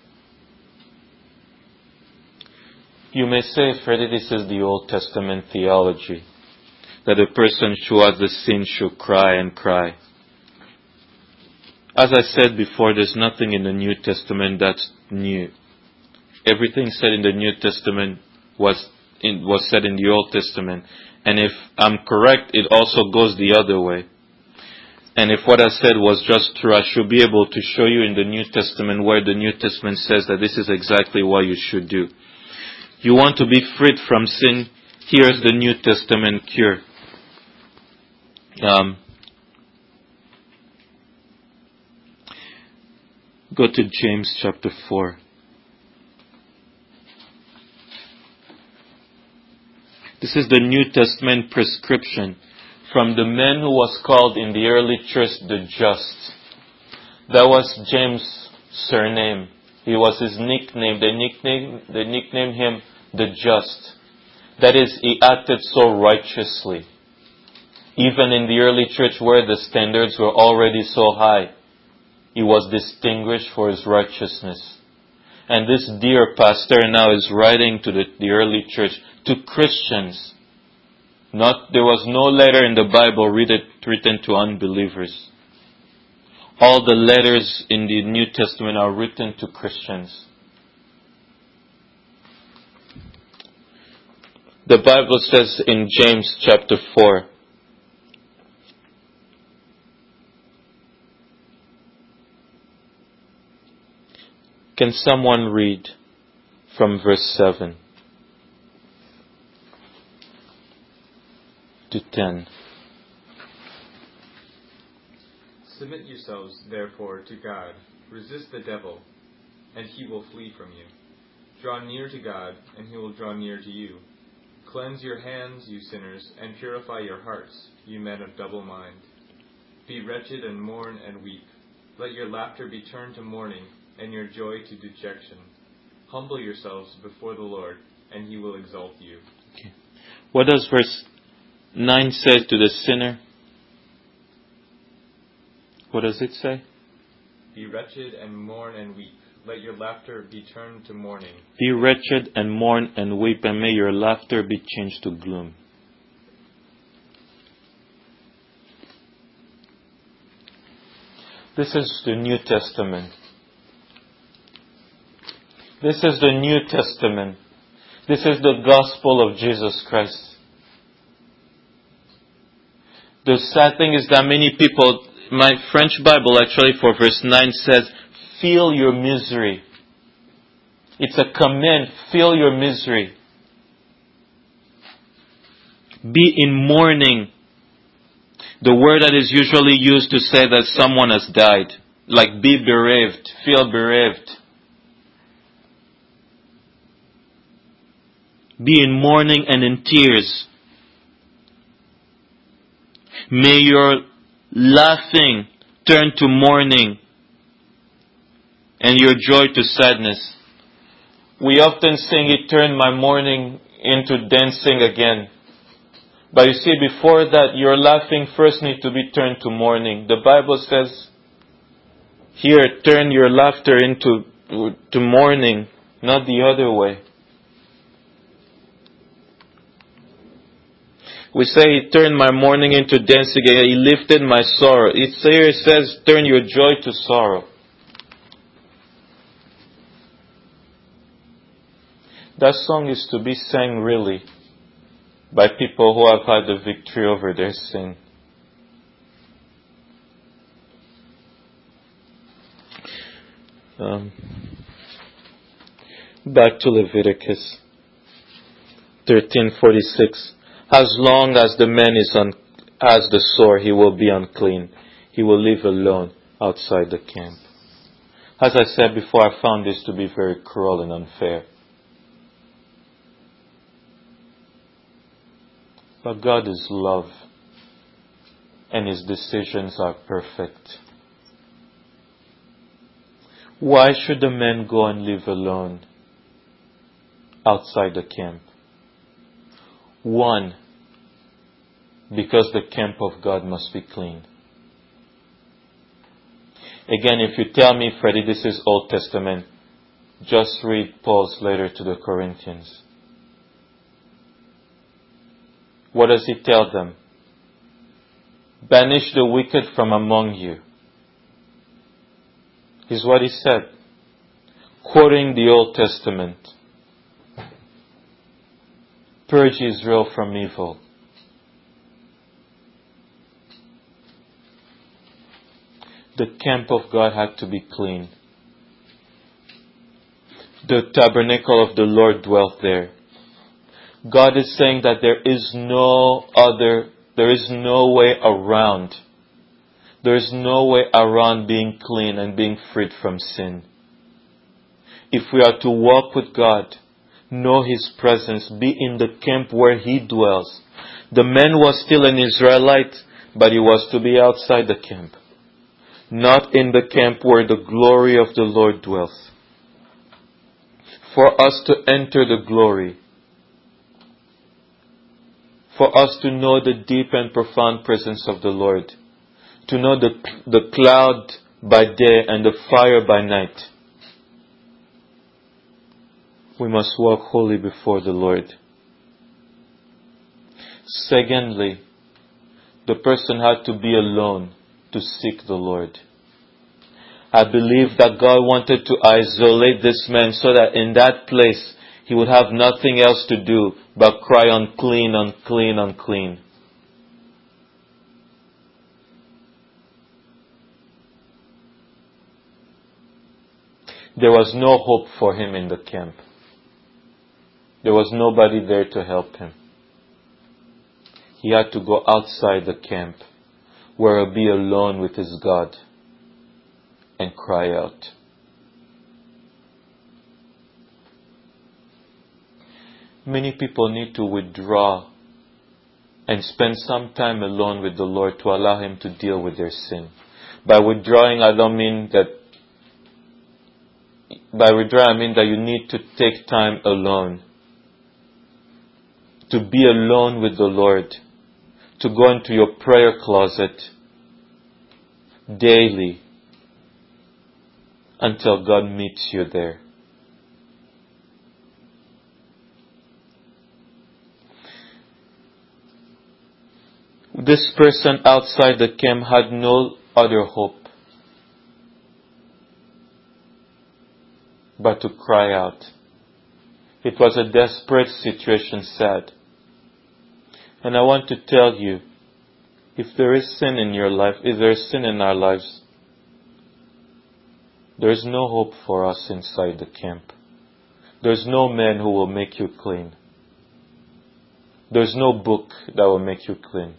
you may say, Freddie, this is the Old Testament theology, that a person who has the sin should cry and cry. As I said before, there's nothing in the New Testament that's new. Everything said in the New Testament was in, was said in the Old Testament. And if I'm correct, it also goes the other way. And if what I said was just true, I should be able to show you in the New Testament where the New Testament says that this is exactly what you should do. You want to be freed from sin? Here's the New Testament cure. Um, go to James chapter four. This is the New Testament prescription from the man who was called in the early church the Just. That was James' surname. He was his nickname. They nicknamed, they nicknamed him the Just. That is, he acted so righteously. Even in the early church where the standards were already so high, he was distinguished for his righteousness. And this dear pastor now is writing to the, the early church, to Christians. Not, there was no letter in the Bible written to unbelievers. All the letters in the New Testament are written to Christians. The Bible says in James chapter four, can someone read from verse seven to ten? Submit yourselves, therefore, to God. Resist the devil, and he will flee from you. Draw near to God, and he will draw near to you. Cleanse your hands, you sinners, and purify your hearts, you men of double mind. Be wretched and mourn and weep. Let your laughter be turned to mourning, and your joy to dejection. Humble yourselves before the Lord, and he will exalt you. Okay. What does verse nine say to the sinner? What does it say? Be wretched and mourn and weep. Let your laughter be turned to mourning. Be wretched and mourn and weep, and may your laughter be changed to gloom. This is the New Testament. This is the New Testament. This is the gospel of Jesus Christ. The sad thing is that many people, my French Bible actually for verse nine says, feel your misery. It's a command, feel your misery. Be in mourning. The word that is usually used to say that someone has died. Like be bereaved, feel bereaved. Be in mourning and in tears. May your laughing turn to mourning and your joy to sadness. We often sing, it turned my mourning into dancing again. But you see, before that, your laughing first needs to be turned to mourning. The Bible says, here, turn your laughter into to mourning, not the other way. We say, he turned my mourning into dancing again. He lifted my sorrow. It's here it says, turn your joy to sorrow. That song is to be sang really by people who have had the victory over their sin. Um, back to Leviticus thirteen forty-six. As long as the man is un, has the sore, he will be unclean. He will live alone outside the camp. As I said before, I found this to be very cruel and unfair. But God is love, and His decisions are perfect. Why should the man go and live alone outside the camp? One, because the camp of God must be clean. Again, if you tell me, Freddie, this is Old Testament, just read Paul's letter to the Corinthians. What does he tell them? Banish the wicked from among you. Is what he said. Quoting the Old Testament. Purge Israel from evil. The camp of God had to be clean. The tabernacle of the Lord dwelt there. God is saying that there is no other, there is no way around There is no way around being clean and being freed from sin. If we are to walk with God, know His presence, be in the camp where He dwells. The man was still an Israelite, but he was to be outside the camp, not in the camp where the glory of the Lord dwells. For us to enter the glory, for us to know the deep and profound presence of the Lord, to know the, the cloud by day and the fire by night, we must walk holy before the Lord. Secondly, the person had to be alone to seek the Lord. I believe that God wanted to isolate this man so that in that place he would have nothing else to do but cry, unclean, unclean, unclean. There was no hope for him in the camp. There was nobody there to help him. He had to go outside the camp where he'll be alone with his God and cry out. Many people need to withdraw and spend some time alone with the Lord to allow Him to deal with their sin. By withdrawing, I don't mean that By withdrawing, I mean that you need to take time alone. To be alone with the Lord. To go into your prayer closet daily until God meets you there. This person outside the camp had no other hope but to cry out. It was a desperate situation, sad. And I want to tell you, if there is sin in your life, if there is sin in our lives, there is no hope for us inside the camp. There's no man who will make you clean. There's no book that will make you clean.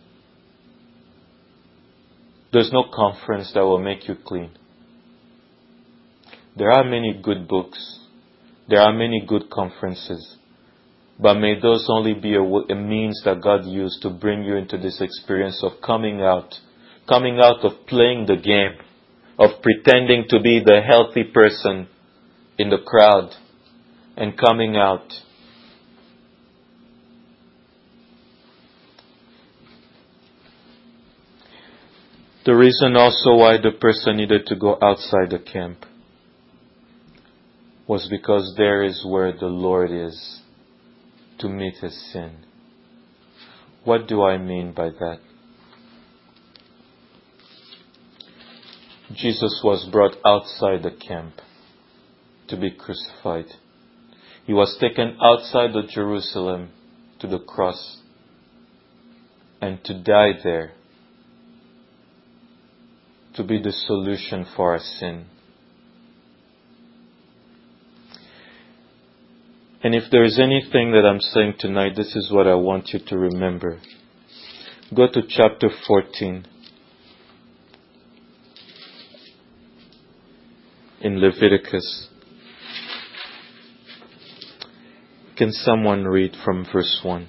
There's no conference that will make you clean. There are many good books. There are many good conferences. But may those only be a, a means that God used to bring you into this experience of coming out. Coming out of playing the game. Of pretending to be the healthy person in the crowd. And coming out. The reason also why the person needed to go outside the camp was because there is where the Lord is to meet his sin. What do I mean by that? Jesus was brought outside the camp to be crucified. He was taken outside of Jerusalem to the cross and to die there, to be the solution for our sin. And if there is anything that I'm saying tonight, this is what I want you to remember. Go to chapter fourteen in Leviticus. Can someone read from verse one?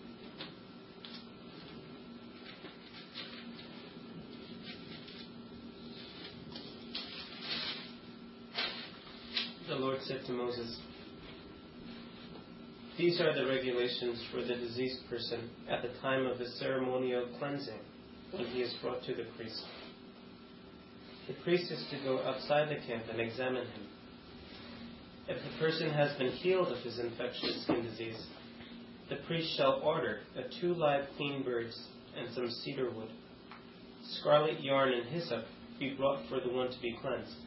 The Lord said to Moses, "These are the regulations for the diseased person at the time of his ceremonial cleansing when he is brought to the priest. The priest is to go outside the camp and examine him. If the person has been healed of his infectious skin disease, the priest shall order that two live clean birds and some cedar wood, scarlet yarn and hyssop be brought for the one to be cleansed.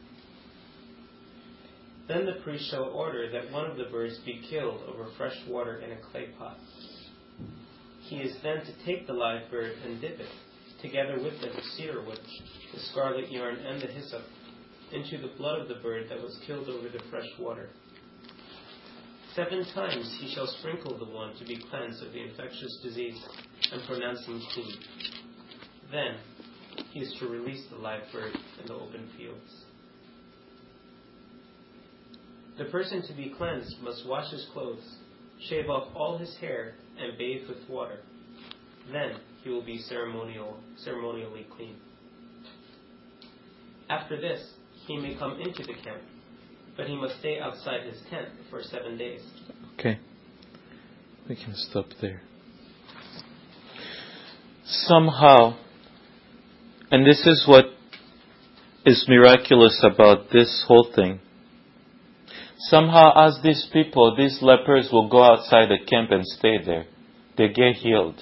Then the priest shall order that one of the birds be killed over fresh water in a clay pot. He is then to take the live bird and dip it, together with the cedar wood, the scarlet yarn, and the hyssop, into the blood of the bird that was killed over the fresh water. Seven times he shall sprinkle the one to be cleansed of the infectious disease, and pronounce him clean. Then he is to release the live bird in the open fields. The person to be cleansed must wash his clothes, shave off all his hair, and bathe with water. Then he will be ceremonial, ceremonially clean. After this, he may come into the camp, but he must stay outside his tent for seven days. Okay. We can stop there. Somehow, and this is what is miraculous about this whole thing. Somehow, as these people, these lepers will go outside the camp and stay there. They get healed.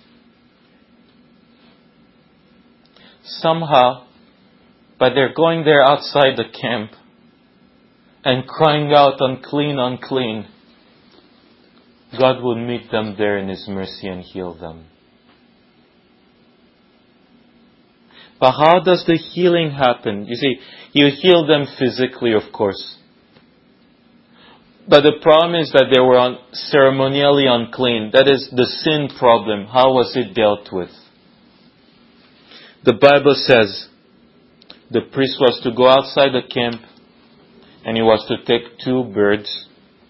Somehow, but they're going there outside the camp and crying out, unclean, unclean, God will meet them there in His mercy and heal them. But how does the healing happen? You see, you heal them physically, of course. But the problem is that they were un- ceremonially unclean. That is the sin problem. How was it dealt with? The Bible says the priest was to go outside the camp and he was to take two birds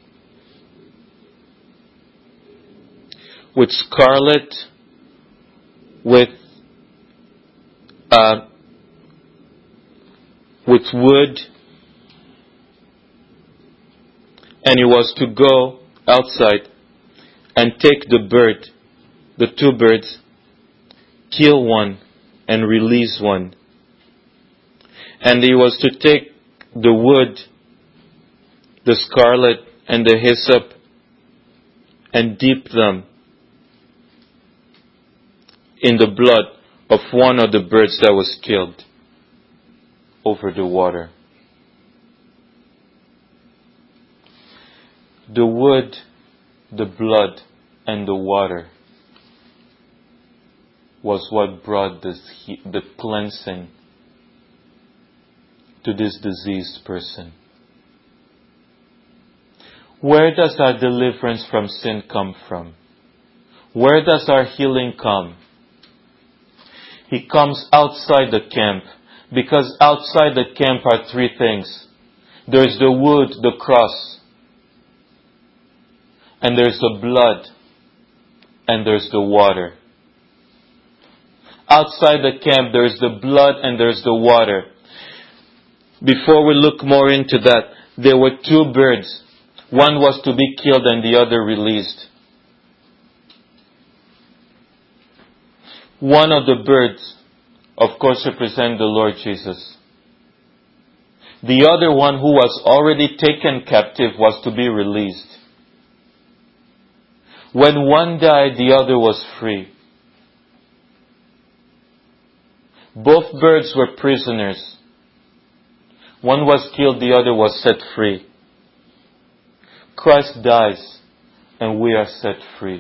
with scarlet, with uh, with wood, and he was to go outside and take the bird, the two birds, kill one and release one. And he was to take the wood, the scarlet and the hyssop, and dip them in the blood of one of the birds that was killed over the water. The wood, the blood, and the water was what brought this, the cleansing to this diseased person. Where does our deliverance from sin come from? Where does our healing come? It comes outside the camp, because outside the camp are three things. There's the wood, the cross, and there's the blood, and there's the water. Outside the camp, there's the blood and there's the water. Before we look more into that, there were two birds. One was to be killed and the other released. One of the birds, of course, represents the Lord Jesus. The other one, who was already taken captive, was to be released. When one died, the other was free. Both birds were prisoners. One was killed, the other was set free. Christ dies, and we are set free.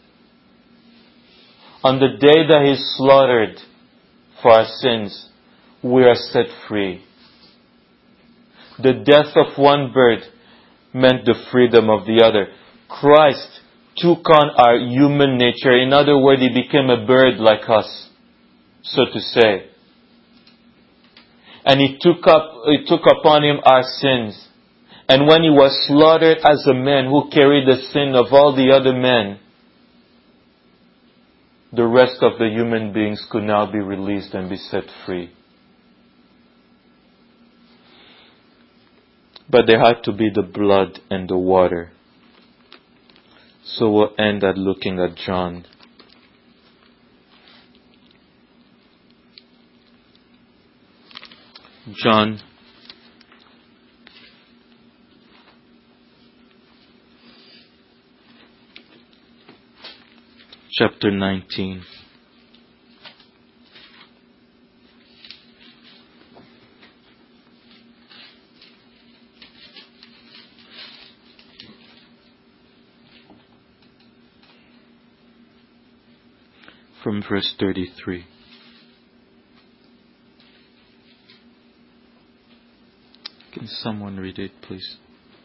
On the day that He is slaughtered for our sins, we are set free. The death of one bird meant the freedom of the other. Christ took on our human nature. In other words, He became a bird like us, so to say. And He took up, He took upon Him our sins. And when He was slaughtered as a man who carried the sin of all the other men, the rest of the human beings could now be released and be set free. But there had to be the blood and the water. So we'll end at looking at John. John chapter nineteen. From verse thirty-three. Can someone read it, please?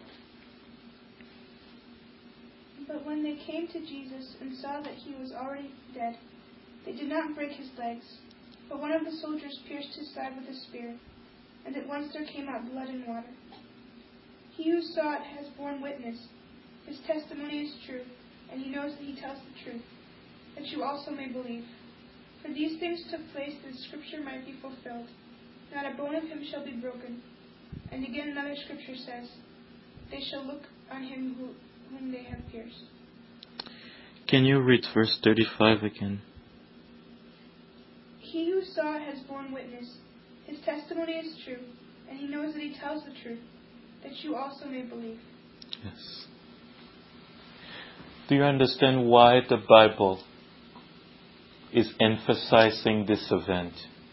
But when they came to Jesus and saw that he was already dead, they did not break his legs. But one of the soldiers pierced his side with a spear, and at once there came out blood and water. He who saw it has borne witness. His testimony is true, and he knows that he tells the truth, that you also may believe. For these things took place that the scripture might be fulfilled. Not a bone of him shall be broken. And again another scripture says, they shall look on him who, whom they have pierced. Can you read verse thirty-five again? He who saw it has borne witness. His testimony is true, and he knows that he tells the truth, that you also may believe. Yes. Do you understand why the Bible is emphasizing this event?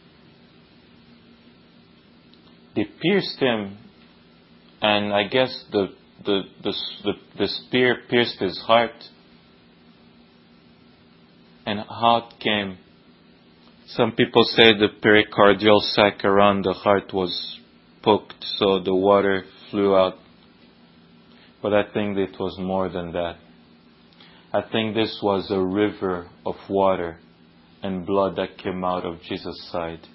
They pierced him, and I guess the the the the, the spear pierced his heart. And how it came? Some people say the pericardial sac around the heart was poked, so the water flew out. But I think it was more than that. I think this was a river of water and blood that came out of Jesus' side.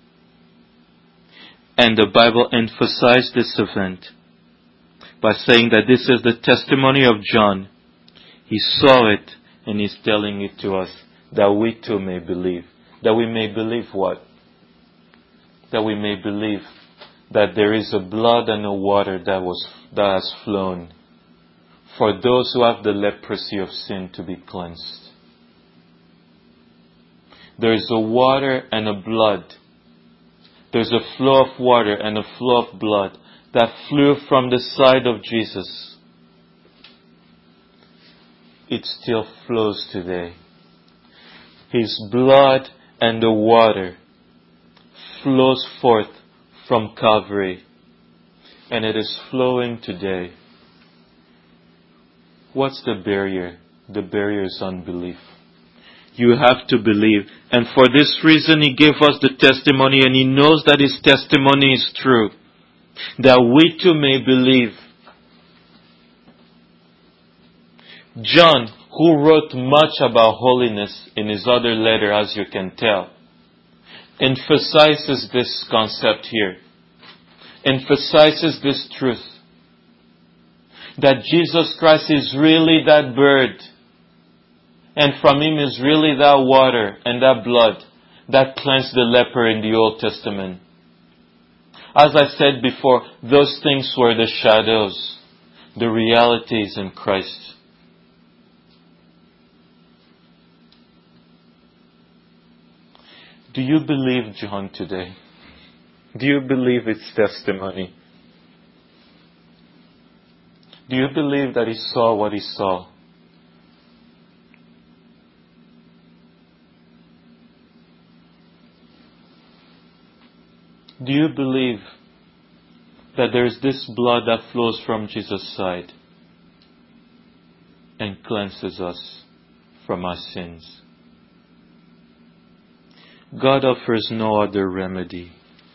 And the Bible emphasized this event by saying that this is the testimony of John. He saw it and he's telling it to us that we too may believe. That we may believe what? That we may believe that there is a blood and a water that was that has flown for those who have the leprosy of sin to be cleansed. There is a water and a blood. There's a flow of water and a flow of blood that flew from the side of Jesus. It still flows today. His blood and the water flows forth from Calvary, and it is flowing today. What's the barrier? The barrier is unbelief. You have to believe. And for this reason, He gave us the testimony, and He knows that His testimony is true. That we too may believe. John, who wrote much about holiness in his other letter, as you can tell, emphasizes this concept here. Emphasizes this truth. That Jesus Christ is really that bird. And from Him is really that water and that blood that cleansed the leper in the Old Testament. As I said before, those things were the shadows. The reality is in Christ. Do you believe John today? Do you believe its testimony? Do you believe that he saw what he saw? Do you believe that there is this blood that flows from Jesus' side and cleanses us from our sins? God offers no other remedy.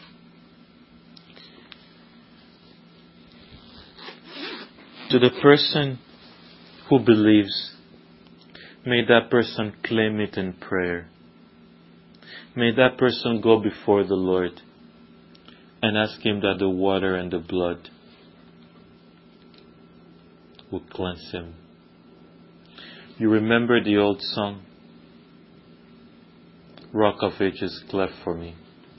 To the person who believes, may that person claim it in prayer. May that person go before the Lord and ask Him that the water and the blood will cleanse him. You remember the old song? Rock of Ages, cleft for me.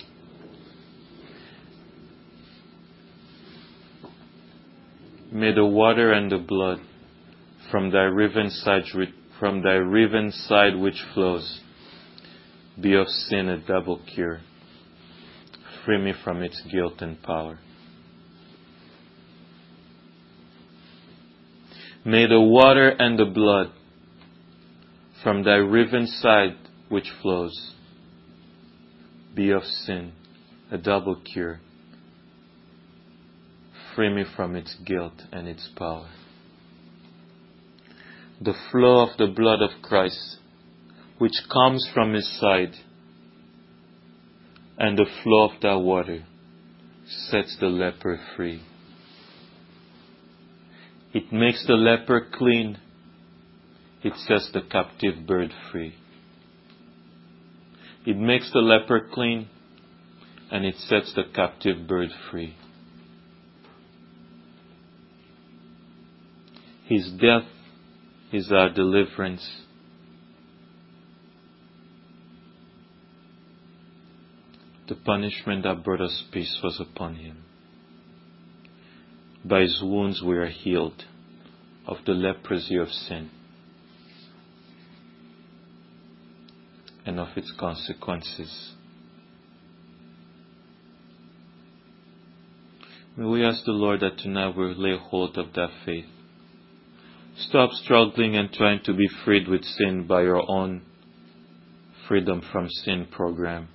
May the water and the blood from thy riven side, from thy riven side which flows, be of sin a double cure. Free me from its guilt and power. May the water and the blood from thy riven side which flows be of sin a double cure. Free me from its guilt and its power. The flow of the blood of Christ, which comes from His side, and the flow of that water sets the leper free. It makes the leper clean. It sets the captive bird free. It makes the leper clean, and it sets the captive bird free. His death is our deliverance. The punishment that brought us peace was upon him. By his wounds we are healed of the leprosy of sin and of its consequences. May we ask the Lord that tonight we'll lay hold of that faith. Stop struggling and trying to be freed with sin by your own freedom from sin program.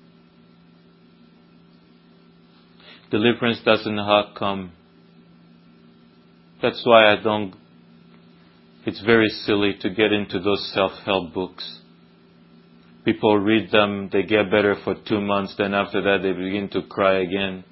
Deliverance doesn't have come. That's why I don't, it's very silly to get into those self-help books. People read them, they get better for two months, then after that they begin to cry again.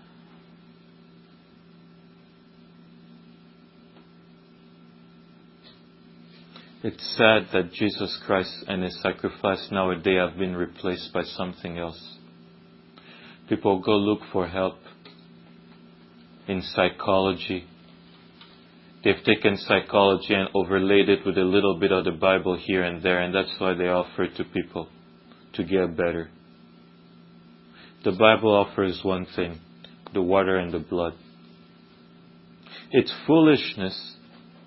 It's sad that Jesus Christ and His sacrifice nowadays have been replaced by something else. People go look for help in psychology. They've taken psychology and overlaid it with a little bit of the Bible here and there, and that's why they offer it to people to get better. The Bible offers one thing, the water and the blood. It's foolishness.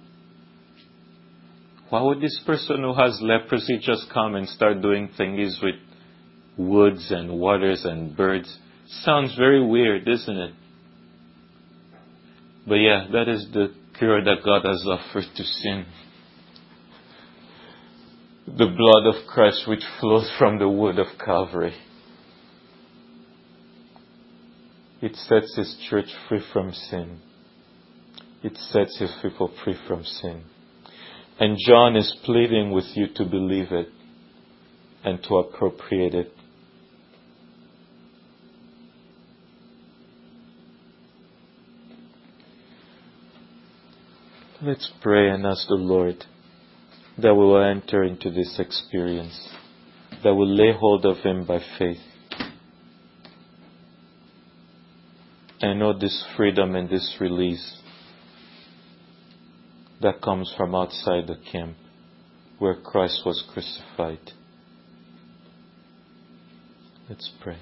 Why would this person who has leprosy just come and start doing thingies with woods and waters and birds? Sounds very weird, isn't it? But yeah, that is the cure that God has offered to sin. The blood of Christ which flows from the wood of Calvary. It sets His church free from sin. It sets His people free from sin. And John is pleading with you to believe it and to appropriate it. Let's pray and ask the Lord that we will enter into this experience, that we'll lay hold of Him by faith. And know this freedom and this release that comes from outside the camp where Christ was crucified. Let's pray.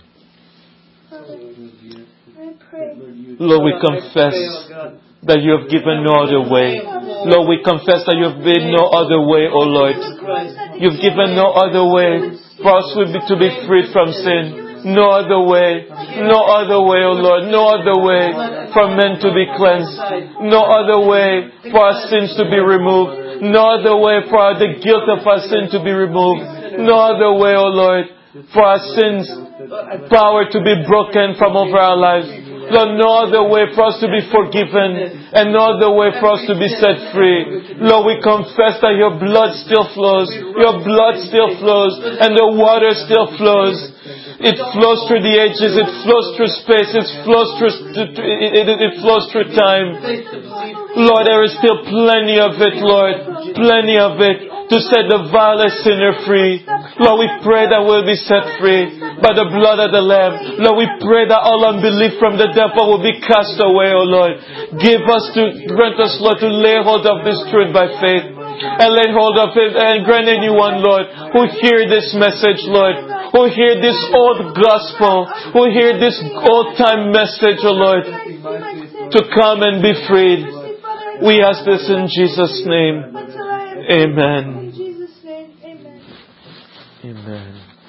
I pray. Lord, we confess that you have given no other way. Lord, we confess that you have made no other way, O Lord. You've given no other way for us to be freed from sin. No other way. No other way, O Lord. No other way for men to be cleansed. No other way for our sins to be removed. No other way for the guilt of our sin to be removed. No other way, O Lord, for our sins power to be broken from over our lives. Lord, no other way for us to be forgiven and no other way for us to be set free. Lord, we confess that your blood still flows, your blood still flows, and the water still flows. It flows through the ages, it flows through space, it flows through, it, it, it flows through time. Lord, there is still plenty of it, Lord, plenty of it to set the vilest sinner free. Lord, we pray that we'll be set free by the blood of the Lamb. Lord, we pray that all unbelief from the devil will be cast away, O Lord. Give us to, grant us, Lord, to lay hold of this truth by faith. And lay hold of it, and grant anyone, Lord, who hear this message, Lord, who hear this old gospel, who hear this old time message, O Lord, to come and be freed. We ask this in Jesus' name. Amen. In Jesus' name, amen. Amen.